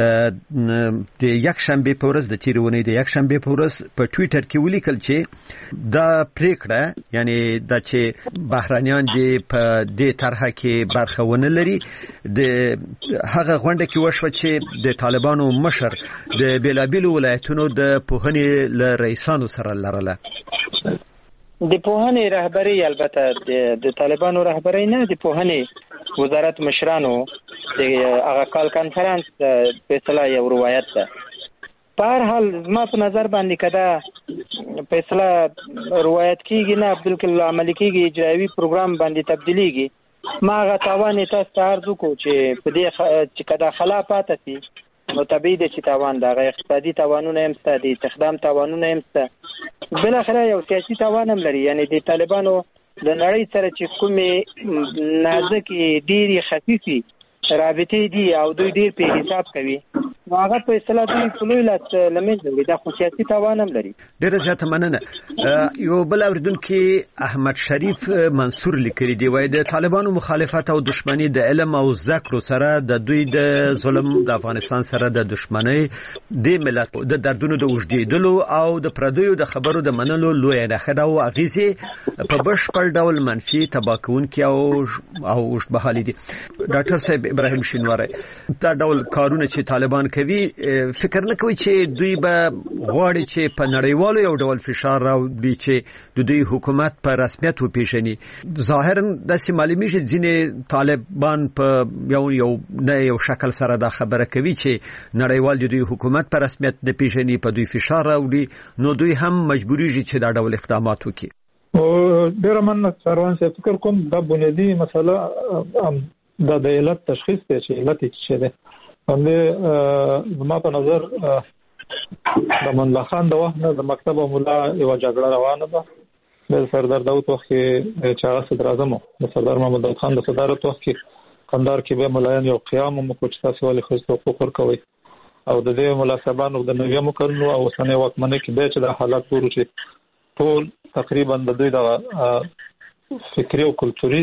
د یک شنبه په ورځ د تیرونې د یک شنبه په ورځ په ټوئیټر کې ولیکل چې دا پریکړه یعنی د چې بهرانيان دي په دې طرحه کې برخه ونه لري د هغه غونډه کې وشو چې د طالبانو مشر د بیلابیلو ولایتونو د پوهنې له رئیسانو سره لرله. د پوهنې رهبری البته د طالبانو رهبری نه د پوهنې وزارت مشرانو د هغه کال کانفرنس په اصطلاح یو روایت ده. په هر حال زما په نظر باندې کدا په اصطلاح روایت کیږي نه بالکل عملي کیږي اجرایي پروګرام باندې تبدیلیږي. ما هغه تاوان تاسو ته عرض وکړو چې په دې چې کدا خلا پاتې شي نو طبيعي د چې تاوان د اقتصادي تاوانونه هم ست دي تخدام تاوانونه هم ست بل اخره یو سیاسي تاوان هم لري. یعنی د طالبانو د نړۍ سره چې کومې نازکې ډېری خفيفي رابطې دي او دوی ډېر په حساب کوي نو هغه په اصطلاح دوی ټولوي لاس لمنځه وړي دا خو سیاسي تاوان هم لري. ډېره زیاته مننه. یو بل اوریدونکي احمد شریف منصور لیکلي دی وایي د طالبانو مخالفت او دشمنی د علم او زده کړو سره د دوی د ظلم د افغانستان سره د دشمنی د ملت د دردونو د وجدیدلو او د پردیو د خبرو د منلو لوی نخښه او اغیزه په بشپړ ډول منفي تباکونکي او او وشبهالي دي. ډاکټر صاحب ابراهیم شینواری دا ډول کارونه چې طالبان کوي فکر نه کوي چې دوی به غواړي چې په نړیوالو یو ډول فشار راوړي چې د دوی حکومت په رسمیت وپیژني؟ ظاهرا د سیمالي چې ځینې طالبان په یو یو نه یو شکل سره دا خبره کوي چې نړیوال د دوی حکومت په رسمیت نه پیژني په دوی فشار راوړي نو دوی هم مجبوریږي چې دا ډول اقدامات وکړي. او ډیر من سروان څه فکر کوم دا بنیادی مسله دا د علت تشخیص دی چې علت څه دی. باندې زما په نظر د منلا خان د وخت نه د مکتب مولا یو جګړه روانه ده د سردار داوود وخت کې چې هغه صدر اعظم د سردار محمد داود خان د صدارت وخت کې قندار کې به ملایان یو قیام مو کوچ تاسو ولې خو حقوق ورکوي او د دې مناسبانو د نویو مکرنو او سنې وکمنه کې به چې د حالات ورو چې ټول تقریبا د دوی د فکری او کلتوري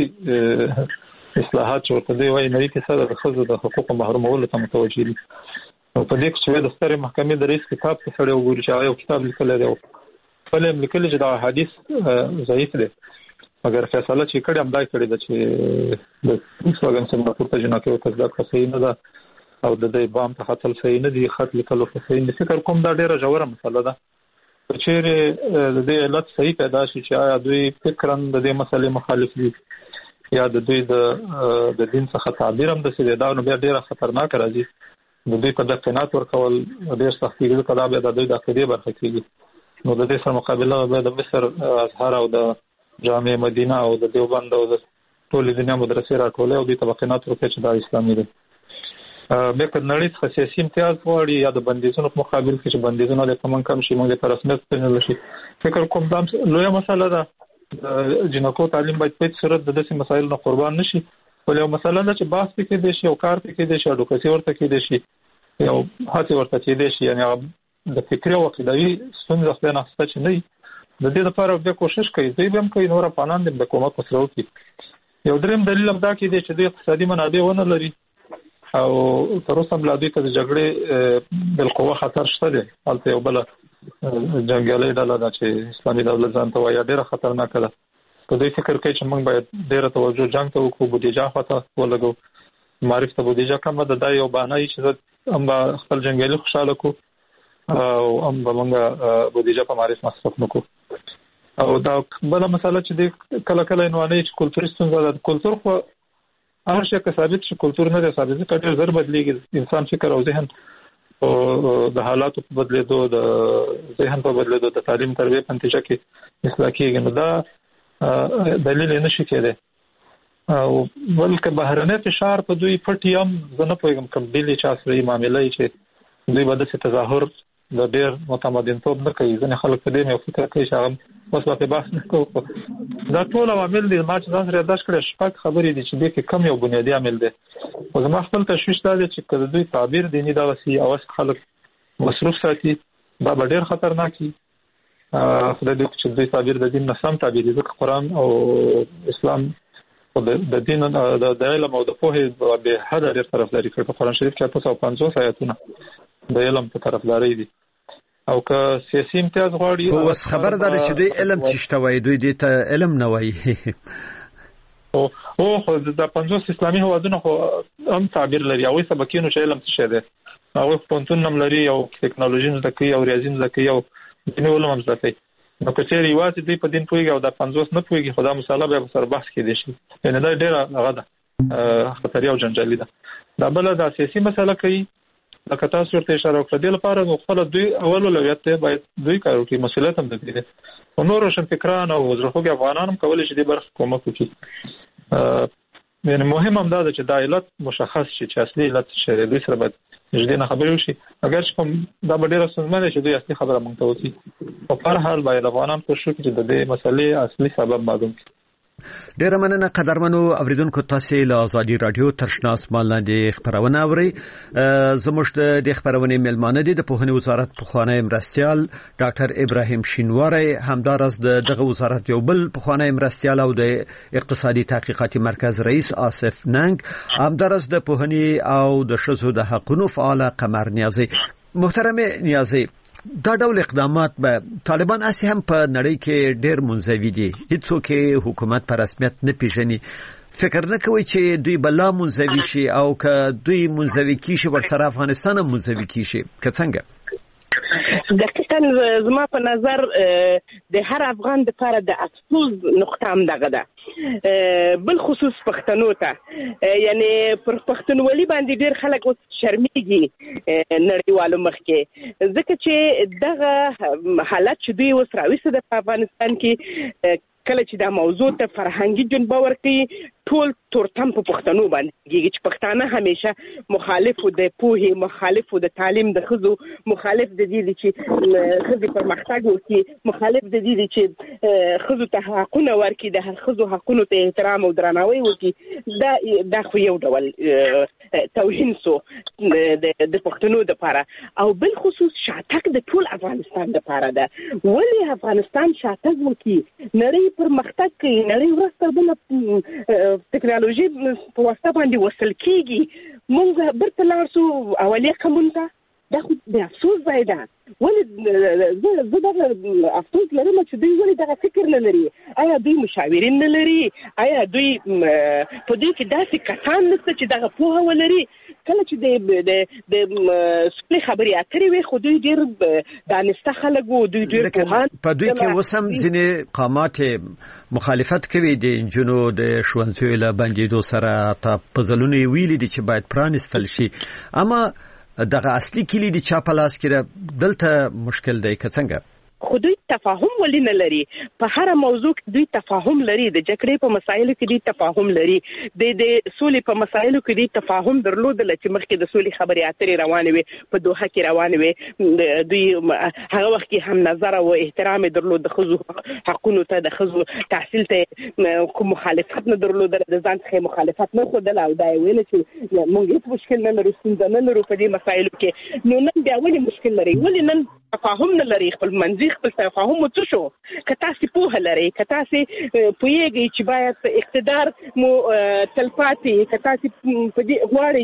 اصلاحات ورته دی وایي نړۍ کې سره د خزو د حقوقو محرومولو ته متوجه دي. او په دې کې چې د سترې محکمې د رئیس کتاب څخه سره وګوري چې یو کتاب لیکل دی او فلم لیکل چې دا حدیث ضعیف دی مګر فیصله چې کړي هم دا کړی د چې د سوګن سم په پورته جنا کې وکړه دا صحیح نه ده او د دې بام ته خپل صحیح نه دي خط لیکلو په صحیح نه فکر کوم دا ډیره جوړه مسله ده. چې د دې علت صحیح پیدا شي چې آیا دوی فکرن د دې مسلې مخالف دي یا د دوی د د دین څخه تعبیر هم د سې دا نو ډیره خطرناک راځي. د دوی په دقیقات ورکول ډیر سخت دي کله به د دوی د عقیده برخه کیږي نو د دې سره مقابله به د مصر ازهر او د جامع مدینه او د دیوبند او د ټول دنیا مدرسې راټولې او د طبقات ورکړي چې د اسلامي دي. به کله نړۍ څخه سیاسي امتیاز غواړي یا د بندیزونو په مقابل کې چې بندیزونه د کمن کم شي موږ په رسمیت پېژندل شي. فکر کوم دا لویه مسله ده. جنکو تعلیم باید په صورت د داسې مسایل نه قربان نشي ولې یو مسله ده چې باس پکې دي شي او کار پکې دي شي او دوکسي ورته کې دي شي یو هڅه ورته کې دي شي یعنی د فکر او عقیدوي ستونزې خپل نه ست چې نه د دې لپاره به کوشش کوي دوی به هم کوي نور افغانان د حکومت سره وکړي. یو دریم دلیل هم دا کې دي چې د اقتصادي منابع ونه لري او تر اوسه بل دوی ته د جګړې بل قوه خطر شته دي حالت یو بل جنگیالي ډله ده چې اسلامي دولت ځان ته وایي ډیره خطرناکه ده. په دې فکر کوي چې موږ باید ډیره توجه جنگ ته وکړو بودیجه خاطر ولګو معرف ته بودیجه کم ده دا یو بانه چې هم خپل جنگیالي خوشاله کو او هم موږ بودیجه په معرف مصرف نکړو. او دا بل مسله چې کله کله انوانه چې کلتوري ستونزه ده کلتور خو هر شي که ثابت شي کلتور نه دی ثابت ځکه ډېر زر بدلیږي انسان فکر او ذهن او د حالاتو په بدلیدو د ذهن په بدلیدو د تعلیم تربیه په نتیجه کې اصلاح کیږي. نو دا دلیل نشي کېدای. او بلکې بهرنی فشار په دوی پټي هم زه نه پوهیږم کوم دلی چې اصلي معاملې چې دوی به د تظاهر د ډېر متمدنتوب نه کوي. ځینې خلک په دې مې فکر کوي چې هغه اوس به بحث نه کوو. دا ټول عوامل دي. ما چې ځان سره یادداشت کړی شپږ خبرې دي چې دې کې کم یو بنیادي عامل دی. خو زما خپل تشویش دا دی چې که د دوی تعبیر دیني دغسې وي او خلک مصروف ساتي دا به ډېر خطرناک وي. خدای دې چې دوی تعبیر د دین نه سم تعبیر دي، ځکه قرآن او اسلام د دین د علم او د پوهې به حده ډېر طرفداري کوي. په قرآن شریف کې اته سوه پنځوس آیاتونه د علم په طرفداري دي. او که سیاسي امتیاز غواړي خو اوس خبر ده چې دوی علم چشته وایي، دوی دې ته علم نه وایي. او او خو د پنځوس اسلامي هیوادونو خو هم تعبیر لري. هغوی سبکینو چې علم څه شی دی، هغوی پوهنتون هم لري او ټکنالوژي زده کوي او ریاضي زده کوي او دیني علوم هم زده کوي. نو که چېرې یوازې دوی په دین پوهېږي او دا پنځوس نه پوهېږي، خو دا مسله بیا سره بحث کېدی شي. یعنې دا ډېره هغه ده خطري او جنجالي ده. دا بله دا سیاسي مسله کوي، لکه تاسو ورته اشاره وکړه. دې لپاره نو خپله دوی اول اولویت دی باید دوی کار وکړي، مسؤلیت هم د دوی دی. او نور روشنفکران او زړخوږي افغانان هم کولی شي دې برخه کومک وکړي. یعنې مهم هم دا ده چې دا علت مشخص شي چې اصلي علت څه شی دی. دوی سره باید نږدې نه خبرې وشي. اگر چې دا به ډېره ستونزمنه شي دوی اصلي خبره موږ ته وکړي. په هر حال باید افغانان کوشش وکړي چې د دې مسلې اصلي سبب معلوم کړي. ډیره مننه قدرمنو اوریدونکو، تاسو له آزادي رادیو ترشنا اسمان لاندې خبرونه اورئ. زموږ د خبرونې ملمانه دي د پوهنې وزارت پخوانی مرستیال ډاکټر ابراهیم شینواری، همدارس د دغه وزارت یو بل پخوانی مرستیال او د اقتصادي تحقیقاتي مرکز رئیس آصف ننګ، همدارس د پوهنې او د ښځو د حقوقو فعال قمر نیازی. محترم نیازی، دا ډول اقدامات به طالبان اسی هم په نړۍ کې ډېر منزوي دي، هیڅوک حکومت په رسمیت نه پیژني. فکر نه کوي چې دوی بلا منزوي شي او که دوی منزوي کیشي ورسره افغانستان هم منزوي کیشي که څنګه؟ دقیقاً زما په نظر د هر افغان لپاره د افسوس نقطه هم دغه ده، بل خصوص پښتنو ته. یعنی پر پښتونولي باندې ډېر خلک اوس شرمېږي نړیوالو مخ کې، ځکه چې دغه حالت چې دوی اوس راوسته په افغانستان کې، کله چې دا موضوع ته فرهنګي جنبه ورکړي، ټول تورتم په پښتنو باندې کېږي چې پښتانه همیشه مخالف د پوهې، مخالف د تعلیم د ښځو، مخالف د دې چې ښځې پرمختګ وکړي، مخالف د دې چې ښځو ته حقونه ورکړي، د هر ښځو حقونو ته احترام او درناوی وکړي. دا دا خو یو ډول توهین سو د پښتنو دپاره. او بل خصوص شاتګ د ټول افغانستان دپاره ده. ولې افغانستان شاتګ وکړي؟ نړۍ پرمختګ کوي، نړۍ ورځ تر بله ټکنالوژي په واسطه باندې وصل کېږي، موږ برته لاړ سو اولیا قانون ته. دا خو د افسوس ځای ده. ولې زه دغه افسوس لرم چې دوی ولې دغه فکر نه لري؟ آیا دوی مشاورین نه لري؟ آیا دوی په دوی کې داسې کسان نشته چې دغه پوهه ولري؟ کله چې د د سپلې خبرې اترې وي، خو دوی ډېر دانسته خلک وو، دوی ډېر پوهان. په دوی کې اوس هم ځینې قامات مخالفت کوي د نجونو د ښوونځیو له بندېدو سره. تا په ځلونو یې ویلي دي چې باید پرانستل شي، اما دغه اصلي کلی دی چا په لاس کې دلته مشکل دی که څنګه؟ خو دوی تفاهم ولې نه لري؟ په هر موضوع کې دوی تفاهم لري، د جګړې په مسایلو کې دوی تفاهم لري، د د سولې په مسایلو کې دوی تفاهم درلودل چې مخکې د سولې خبرې اترې روانې وي، په دوحه کې روانې وي. دوی هغه وخت کې هم نظر او احترام درلود، د ښځو حقونو ته، د ښځو تحصیل ته کوم مخالفت نه درلودل، د ځان څخه مخالفت نه ښودله، او دا یې ویل چې موږ هېڅ مشکل نه لرو، ستونزه نه لرو په دې مسایلو کې. نو نن بیا ولې مشکل لري؟ ولې نن تفاهم نه لري؟ خپل منځي خپل تفاهم مو څه شو؟ که تاسې پوهه لرئ، که تاسې پوهېږئ چې باید اقتدار مو تلپاتې، که تاسې په دې غواړئ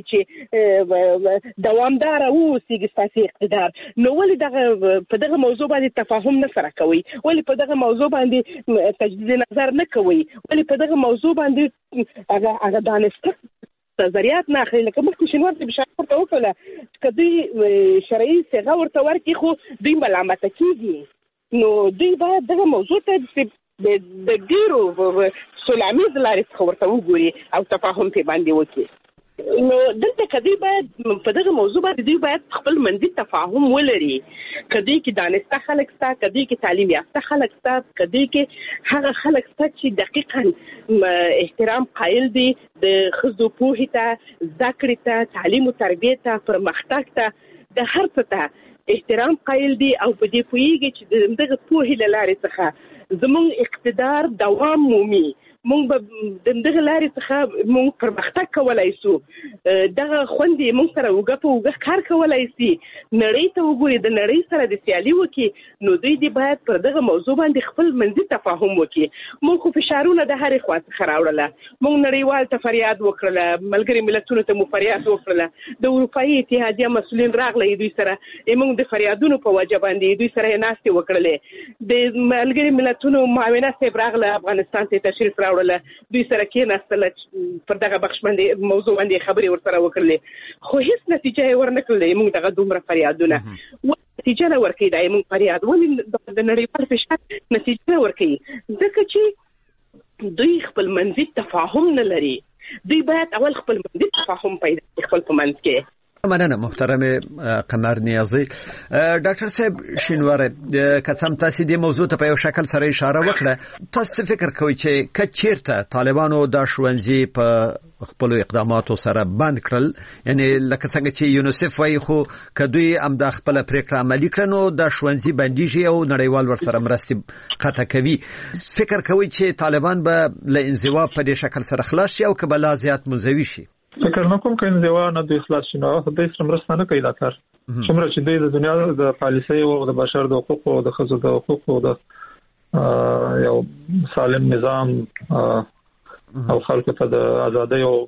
چې دوامداره واوسېږي ستاسې اقتدار، نو ولې دغه په دغه موضوع باندې تفاهم نه سره کوئ؟ ولې په دغه موضوع باندې تجدید نظر نه کوئ؟ ولې په دغه موضوع باندې هغه هغه دانسته نظریات نه اخلي؟ لکه مخکې شینوار د بشارت ورته وکړله که دوی شرعي صیغه ورته ورکړي، خو دوی ملامته کېږي. نو دوی باید دغه موضوع ته د ډېرو سوله امیزې لارې څخه ورته وګوري او تفاهم پرې باندې وکړي. نو دلته کدی باید په دغه موضوع باندې دی باید خپل منځي تفاهم ولري. کدی کې دانسته خلک ستا، کدی کې تعلیم یافته خلک ستا، کدی کې هغه خلک ستا چې دقیقاً احترام قائل دي د ښځو پوهې ته، ذکر ته، تعلیم او تربیت ته، پرمختګ ته، د هر څه ته احترام قائل دي او په دې پوهیږي چې دغه پوهې له لارې څخه زموږ اقتدار دوام مومي. مونږ به د دغه لارې څخه مونږ پرمختګ کولای شو، دغه خوندې مونږ سره وګه په وګه کار کولای شي، نړۍ ته وګوري، د نړۍ سره د سیالي وکړي. نو دوی دې باید پر دغه موضوع باندې خپل منځي تفاهم وکړي. مونږ خو فشارونه د هرې خوا څخه راوړله، مونږ نړیوال ته فریاد وکړله، ملګري ملتونو ته مو فریاد وکړله، د اروپایي اتحادیه مسؤلین راغله دوی سره، مونږ د فریادونو په وجه باندې دوی سره ناستې وکړلې. د ملګري ملتونو معاونه صاحب راغله افغانستان ته تشریف راوړله، دوی سره کېناستل، پر دغه بخش باندې موضوع باندې خبرې ورسره وکړلې، خو هیڅ نتیجه یې ورنکړلې. موږ دغه دومره فریادونه نتیجه نه ورکوي. دا موږ فریاد ولې د نړیوال فشار نتیجه نه ورکوي؟ ځکه چې دوی خپل منځي تفاهم نه لري. دوی باید اول خپل منځي تفاهم پیدا کړي خپل په منځ کې. مننه محترم قمر نیازی. ډاکټر صاحب شینواره، کڅم تاسو دې موضوع ته په یو شکل سره اشاره وکړه. تاسو فکر کوئ چې کچیرته طالبانو د ښوونځي په خپل اقداماتو سره بند کړل، یعنی لکه څنګه چې یونیسف وايي، خو کدوې هم د خپل پریکړه عملي کړنو د ښوونځي بندیږي او نړیوال ورسره مرستې قطع کوي، فکر کوئ چې طالبان به له انزوا په دې شکل سره خلاص شي او که به لا زیات منزوي شي؟ فکر نه کوم چې انزوا نه د اخلاص شنو او د اسلام مرسته نه کوي. دا کار څومره چې د دنیا د پالیسۍ او د بشر د حقوقو او د ښځو د حقوقو او د یو سالم نظام او خلکو ته د ازادۍ او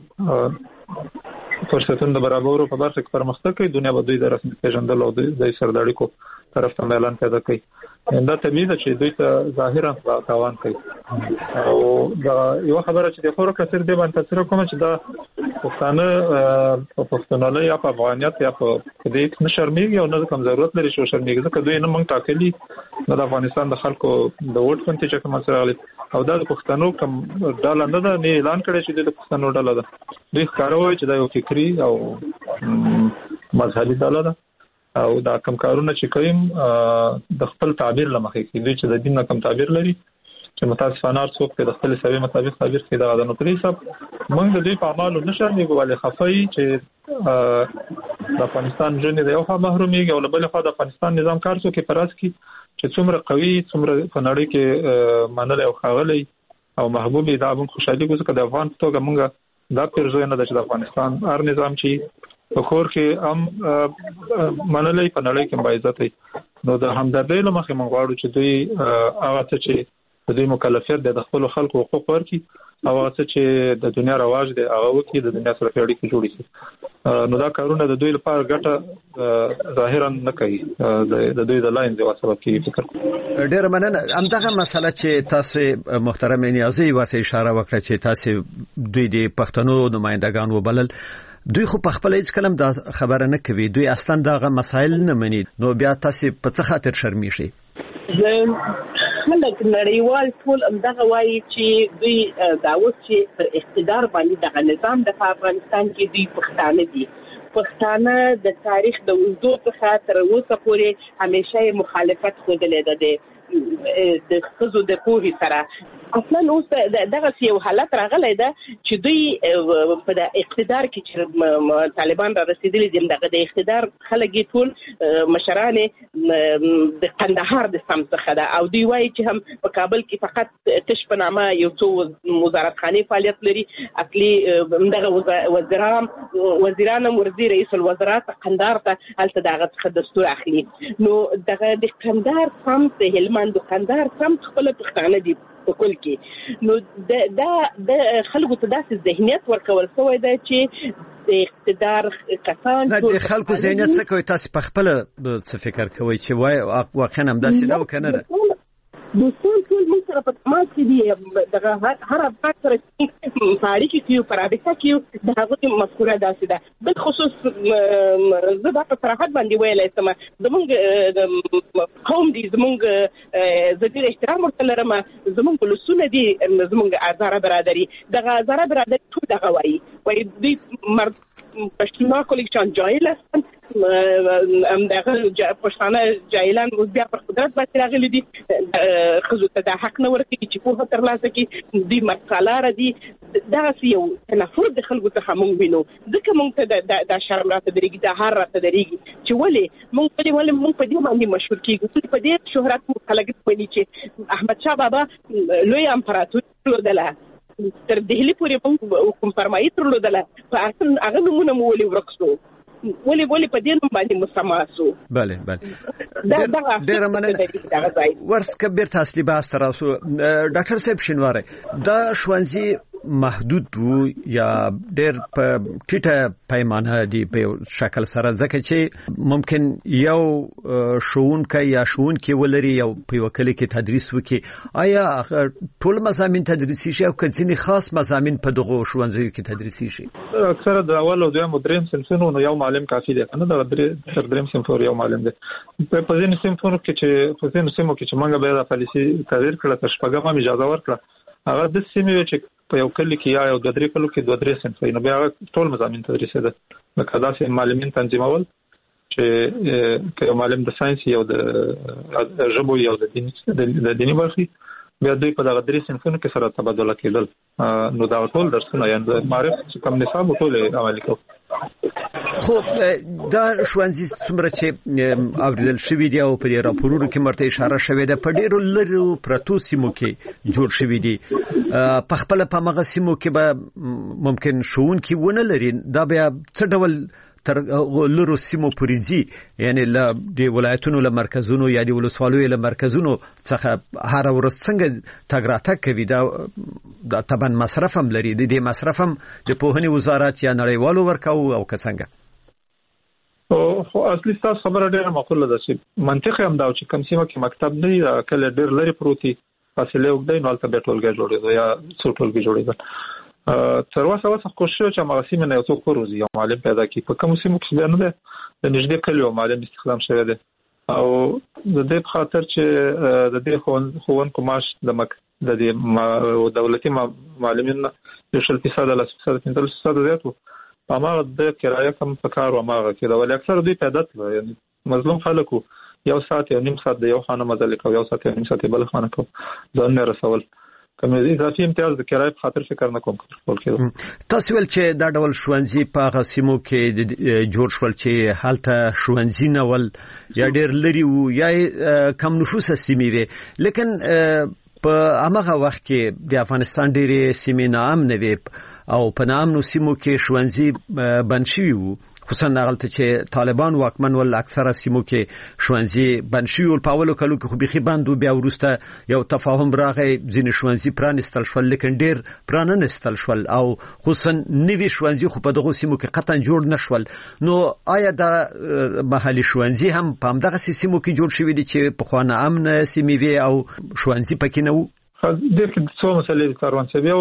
فرصتونو د برابرولو په برخه کې پرمختګ کوي، دنیا به دوی د رسمي پیژندل او د سرداړیکو طرف ته میلان پیدا کوي. دا طبیعي ده چې دوی ته ظاهرا تاوان کوي. او دا یو خبره چې د خورو کثیر دی باندې تاثیر کوم چې دا پښتانه په پښتونولۍ یا په افغانیت یا په دې نه شرمېږي او نه کوم ضرورت لري چې شرمېږي، ځکه دوی نه مونږ ټاکلي د افغانستان د خلکو د ووټ پنځه چې کوم سره غلي او دا د پښتنو کوم ډاله نه ده، نه اعلان کړی چې د پښتنو ډاله ده. دوی ښکاروي چې دا یو فکری او مذهبي ډاله ده او دا کم کارونه چې کوي د خپل تعبیر لمخې کې دوی چې د دین کم تعبیر لري چې متاسفانه څوک د خپل سوي مطابق تعبیر کوي. دا د نو پرې سب موږ د دې په اعمالو نشرنیږو ولې خفای چې د افغانستان ژوند د یو خوا محروميږي او بل خوا د افغانستان نظام کار څو کې پراس کی چې څومره قوي څومره په نړۍ کې منل او خاغلی او محبوبي دا موږ خوشالي کوو چې د افغان په توګه موږ دا پرځو نه د افغانستان هر نظام چې په خور کې هم منلې په نړۍ کې باعزت وي. نو د همدردۍ له مخې موږ غواړو چې دوی هغه څه چې د دوی مکلفیت د خپل خلکو حقوق ورکړي او هغه څه چې د دنیا رواج دی هغه وکړي، د دنیا سره اړیکې جوړې کړي. نو دا کارونه د دوی لپاره ګټه ظاهرا نه کوي، د دوی د لاین ځواب سبب کیږي. فکر کوم ډېر مننه. همدغه مسله چې تاسو محترم نیازی ورته اشاره وکړه چې تاسو دوی د پښتنو نمائندگان وبلل، دوی خو په خپل هیڅ کلم دا خبره نه کوي، دوی اصلا دغه مسایل نه مني، نو بیا تاسو په څه خاطر شرمېږئ؟ خلک نړیوال ټول همدغه وایي چې دوی دا اوس چې پر اقتدار باندې دغه نظام د افغانستان کې دوی پښتانه دي. پښتانه د تاریخ د اوږدو څخه تر اوسه پورې همیشه مخالفت ښودلی ده د ښځو د پوهې سره. اصلا اوس دغه یو حالت راغلی ده چې دوی په د اقتدار کې چې طالبان را رسېدلي دي، دغه د اقتدار خلک ټول مشران د قندهار د سم څخه ده او دوی وایي چې هم په کابل کې فقط تش په نامه یو څو وزارتخانې فعالیت لري، اصلي دغه وزیران وزیران ورځي رئیس الوزرات قندهار ته هلته دغه څخه دستور اخلي. نو دغه د قندهار سمت هلمند د قندهار سمت خپل پښتانه دي په کل کې. نو دا د خلکو ته داسې ذهنیت ورکول شوی دی چې د اقتدار کسان د خلکو ذهنیت څه کوي؟ تاسو په خپل څه فکر کوئ چې وای واقعا هم داسې ده او کنه ده؟ دوستان ټول موږ سره په تماس کې دي دغه هر افغان سره په اړیکه کې په رابطه کې د هغه مفکوره داسې ده بل خصوص زه دا په صراحت باندې ویلای شم زمونږ قوم دي زمونږ زدي احترام ورته لرم زمونږ لسونه دي زمونږ آزاره برادری دغه آزاره برادری ټول دغه وایي وایي دوی مرد پښتون کولیکشن جاهل هستن ام دغه پښتانه جاهلان اوس بیا پر قدرت باندې راغلي دي خزو ته د حق نه ورکړي چې په ترلاسه کې دوی مسالاره دي دا یو تنفر د خلکو څخه مونږ وینو ځکه مونږ ته د شرم راته درېږي د هر راته درېږي چې ولې مونږ په دې ولې مونږ په دې باندې مشهور کیږو په دې شهرت مو خلک کوي چې احمد شاه بابا لوی امپراتور درلودله تر دهلی پورې کوم فرمایي درلودله په اصل هغه نمونه مو ولې ورکسو ولې ولې په دې نوم باندې مسماسو بله بله دا دا ډېر مننه ورس کبیر تاسلی باس تراسو ډاکټر صاحب شینواری دا ښوونځي محدود وو یا ډېر په ټیټه پیمانه دی په شکل سره ځکه چې ممکن یو ښوونکی یا ښوونکي ولري یو په یو کلي کې تدریس وکړي آیا ټول مضامین تدریسي شي او که ځینې خاص مضامین په دغو ښوونځیو کې تدریسي شي اکثره د اول او دویم او دریم صنفونو نو یو معلم کافي دی کنه د درې دریم صنف یو معلم دی په ځینې صنفونو کې چې په ځینې صنفونو کې چې موږ به د پالیسي تغیر کړه تر شپږم اجازه ورکړه هغه د سیمې چې په یو کلی کې یا یو د درې کلو کې دوه درې صنف نو بیا ټول مضامین تدریسي ده لکه داسې معلمین تنظیمول چې که یو معلم د ساينس یو د ژبو یو د دیني د دیني برخې بیا دوی په دغه درې صنفونو کې سره تبادله کېدل نو دا ټول درسونه یعنی د معرف کوم نصاب ټول عملي کوي خو دا ښوونځي څومره چې اوریدل شوي دي او په دې راپورونو کې مرته اشاره شوې ده په ډېرو لرو پرتو سیمو کې جوړ شوي دي په خپل په مغه سیمو کې به ممکن ښوونکي ونه لري دا بیا څه ډول تر لرو سیمو پوریزي یعنی له د ولایتونو له مرکزونو یا د ولسوالیو له مرکزونو څخه هر ورځ څنګه تګ راتګ کوي دا د طبعا مصرف هم لري د دې مصرف هم د پوهنې وزارت یا نړیوالو ورکاو او څنګه او خو اصلي تاسو خبره ډیره معقوله ده چې منطق هم دا چې کوم سیمه کې مکتب نه دی کله ډیر لري پروتي فاصله وګړي نو تل به ټولګي جوړېږي یا څو ټولګي جوړېږي تر اوسه اوسه کوشش چې موږ سیمه نه یو څو روزي یو معلم پیدا کړي په کوم سیمه کې نه ده د نږدې کلیو معلم استخدام شوی دی او د دې خاطر چې د دې خوون کوماش د مک د دې دولتي معلمین د شل فیصد له پنځه فیصد زیاتو امر د کرایه کم پکار او امر کې دا ول اکثر دوی پیدا کړل یعنی مظلوم خلکو یو ساعت یو نیم ساعت د یو خانه مزل کو یو ساعت یو نیم ساعت بل خانه کو ځان نه رسول کوم اضافي امتیاز د کرایه په خاطر فکر نه کوم کول کېږي تاسو ول چې دا ډول ښوونځي په غسیمو کې جوړ شول چې حالته ښوونځي نه ول یا ډېر لري وو یا کم نفوس سیمې وي لیکن په هغه وخت کې د افغانستان ډېرې سیمې نام نه وي او په نامنو سیمو کې ښوونځي بند شوي وو خصوصا هغه چې طالبان واکمن ول اکثره سیمو کې ښوونځي بند شوي ول په اولو کلو کې خو بيخي بند بیا ورسته یو تفاهم راغی ځینې ښوونځي پرانستل شول لیکن ډېر پرانستل شول او خصوصا نوي ښوونځي خو په دغه سیمو کې قطعا جوړ نشول نو آیا دا محلي ښوونځي هم په همدغه سیمو کې جوړ شوي دي چې په خوانه امن سیمې وي او ښوونځي پکې نه وو د دې څو مسلې کاروان سبیو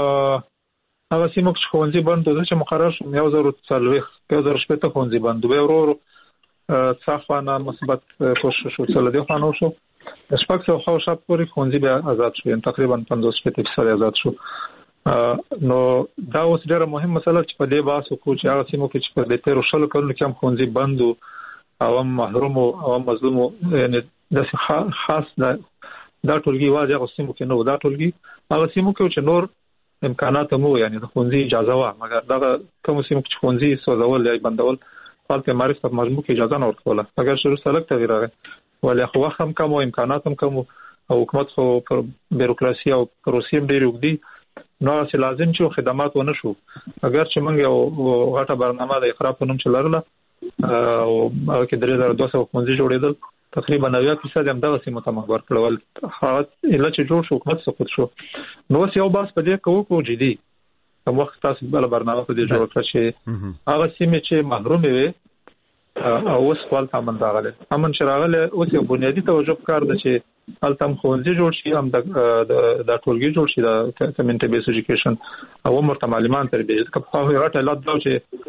هغه سیمه چې ښوونځي بند دي چې مقرر شو یو زر څلويخ یو زر شپږ ښوونځي بند به ورو صافانه مثبت کوشش شو چې له دې خانو شو شپږ سو خو شپ پورې ښوونځي به آزاد شو یعنی تقریبا پنځوس فیصد آزاد شو نو دا اوس ډېره مهمه مسله چې په دې باسو کو چې هغه سیمه کې چې په دې تیر شلو کلونو کې هم ښوونځي بند او هم محروم او هم مظلوم یعنی د خاص دا دا ټولګي واځي هغه سیمه کې نو دا ټولګي هغه سیمه کې چې نور امکانات مو یعنی د ښوونځي اجازه وا مګر دا کوم سیمه چې ښوونځي سوځول یا بندول خپل معرفت په مجموع کې اجازه نه ورکوله اگر شروع سلک تغییر راغی ولې خو هم کوم امکانات هم کوم او حکومت خو پر بیروکراسي او پروسیم ډېر وګړي نو چې لازم چې خدمات ونه شو اگر چې موږ یو غټه برنامه د اقرا په نوم چلرله او هغه کې درې هزار دوه سوه ښوونځي جوړېدل تقریبا نوي فیصد هم دغه سیمه ته مخبر کړول حالت اله چې جوړ شو حکومت سقوط شو نو یو باس په دې کوو کو جدي کوم وخت تاسو بل برنامه په دې جوړ کړی چې هغه سیمه چې محروم وي او اوس خپل تامن راغله امن شراغله اوس یو بنیادی توجه کار د چې التم خونځي جوړ شي هم د د ټولګي جوړ شي د کمیونټي بیس ایجوکیشن او مرته معلمان تربیه که په هغه راټه لاد دا چې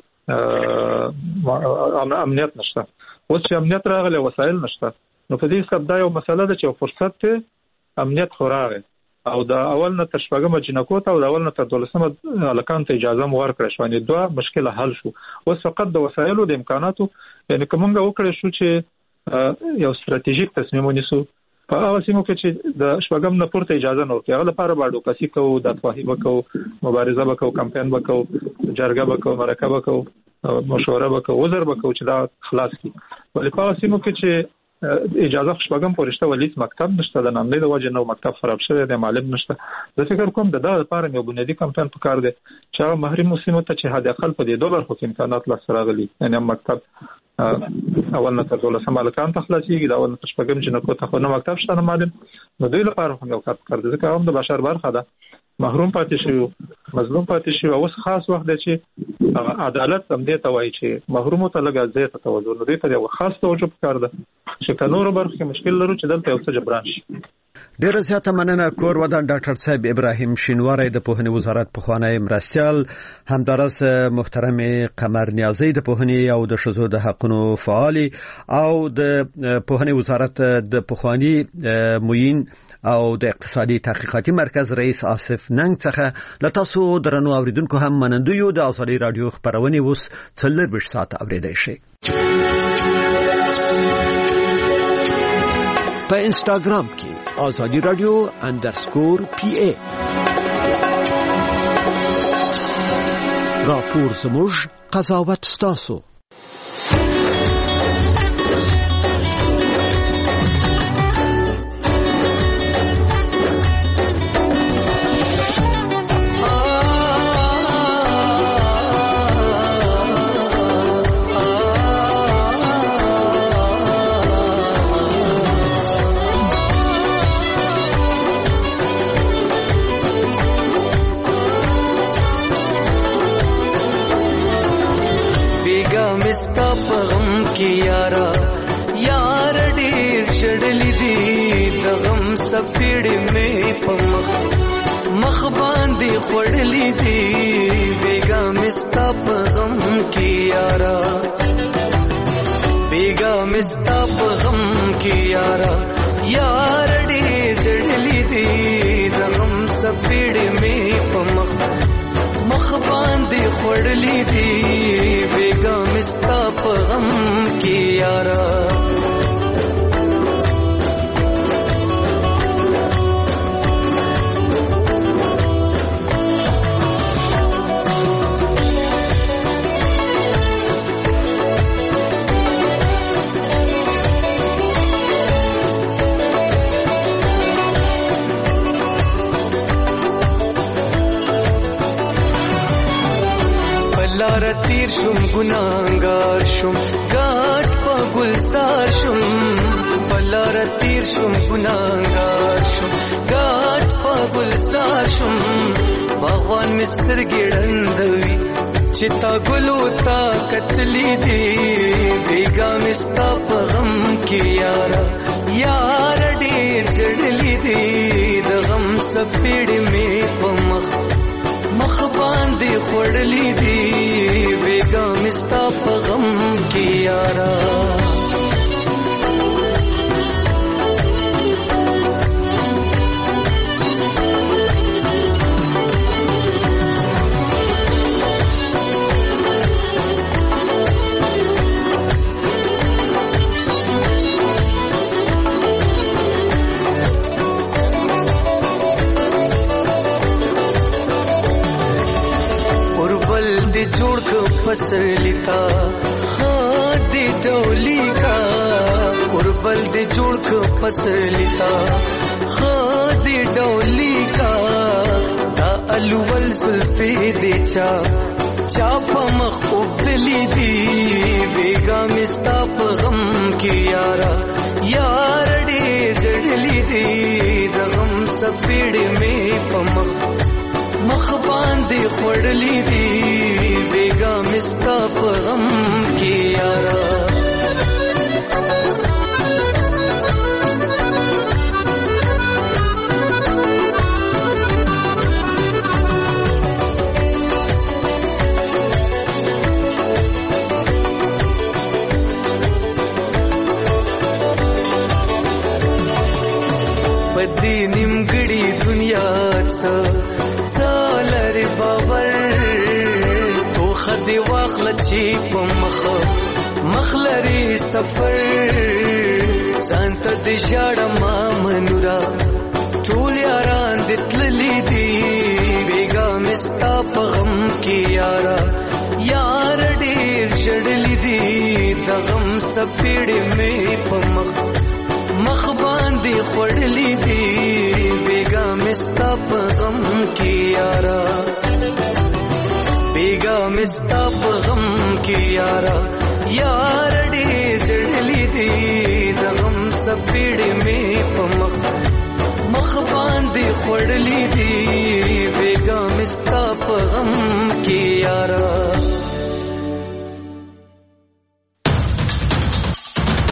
امنیت نشته اوس چې امنیت راغلی وسایل نشته نو په دې سبب دا یو مسله ده چې فرصت ته امنیت خوراغه او د اول نه تر شپږمه جنکو ته او د اول نه تر دولسمه لکان ته اجازه مو ورکړه شو یعنی دوه مشکله حل شو اوس فقط د وسایلو د امکاناتو یعنی کومه وکړه شو چې یو ستراتیژیک تصمیم ونیسو په هغه سیمو کې چې د شپږم نه پورته اجازه نه ورکړي هغه لپاره باندې کسي کو د توهی وکاو مبارزه وکاو کمپاین وکاو جرګه وکاو مرکه وکاو مشوره وکاو وزر وکاو چې دا خلاص کی ولې په هغه سیمو کې چې اجازه شپږم پورشته ولیت مکتب نشته د نامې د وجه نو مکتب خراب شوی دی معلم نشته زه فکر کوم د دا لپاره یو بنیادی کمپاین پکار دی چې هغه محروم مسلمانو ته چې حد اقل په دې دوه برخو کې امکانات لاسته راغلي یعنی مکتب اول نه تر دولسمه لکان ته خلاصيږي دا اول نه شپږم جنکو ته خو نه مکتب شته نه معلم نو دوی لپاره هم یو کار کړی ځکه هم د بشر برخه ده محروم پاتې شي مظلوم پاتې شي او خاص وخت دی چې عدالت هم دې ته وایي چې محروم ته لګا زیات توجه نو دې ته یو خاص توجه پکار ده چې کانور برخه مشکل لرو چې دلته یو څه جبران شي ډیر زیاته مننه کور ودان ډاکټر صاحب ابراهیم شینواری د پوهنې وزارت پخوانی مرستيال همدارس محترم قمر نیازی د پوهنې او د شذو د حقوقو فعال او د پوهنې وزارت د پخوانی معین او د اقتصادي تحقیقاتي مرکز رئیس آصف ننګ څخه لتاسو درنو اوریدونکو هم منندو یو د ازادي رادیو خبرونه وس څلور بش ساعت اوریدای شي په انستګرام کې آزادی رادیو انډرسکور پی ای راپور زموږ قضاوت ستاسو की यारा यार ډیر شړلې دي د غم سپېړې مې په مخ مخ باندې خړلې دي بیګا مستا په غم کی یارا بیګا مستا په غم کی یارا یار ډیر شړلې دي د غم سپېړې مې په مخ مخ باندې خړلې دي بیګا مستا په غم کی یارا لار تیر شم ګناګار شم ګاټ په ګلزار شم بلار تیر شم ګناګار شم ګاټ په ګلزار شم باغوان مستر ګړندوي چې تا ګلو تا کتلې دي بیګا مستا په غم کې یارا یار ډېر جړلې دي د غم سپېړې مې په مخ مخ باندې خړلې دي بیګا مستا په غم کې یارا جوړ کو پسلیتا خاطی ټولی کا قربل دې جوړ کو پسلیتا خاطی ټولی کا دا الول زلفی دې چا چا په مخوب دلی دی بیگا مستا په غم کې یارا یار دې جړلی دی د غم سپېړې مې په مخ مخ باندې خړلې دي بیگا مستا په غم کې یارا دې نیمګړي دنیا څه زالر باور تو خدي واخل چې په مخ مخلري سفر سانت دې شاړه ما منورا ټول یاران دې تللی دي بیګا مستا په غم کې یارا یار ډېر شړلې دي د غم سپېړې مې په مخ مخ باندې خړلې دي بیګا مستا په غم کې یارا بیګا مستا په غم کې یارا یار ډېر شړلې دي د غم سپېړې مې په مخ مخ باندې خړلې دي بیګا مستا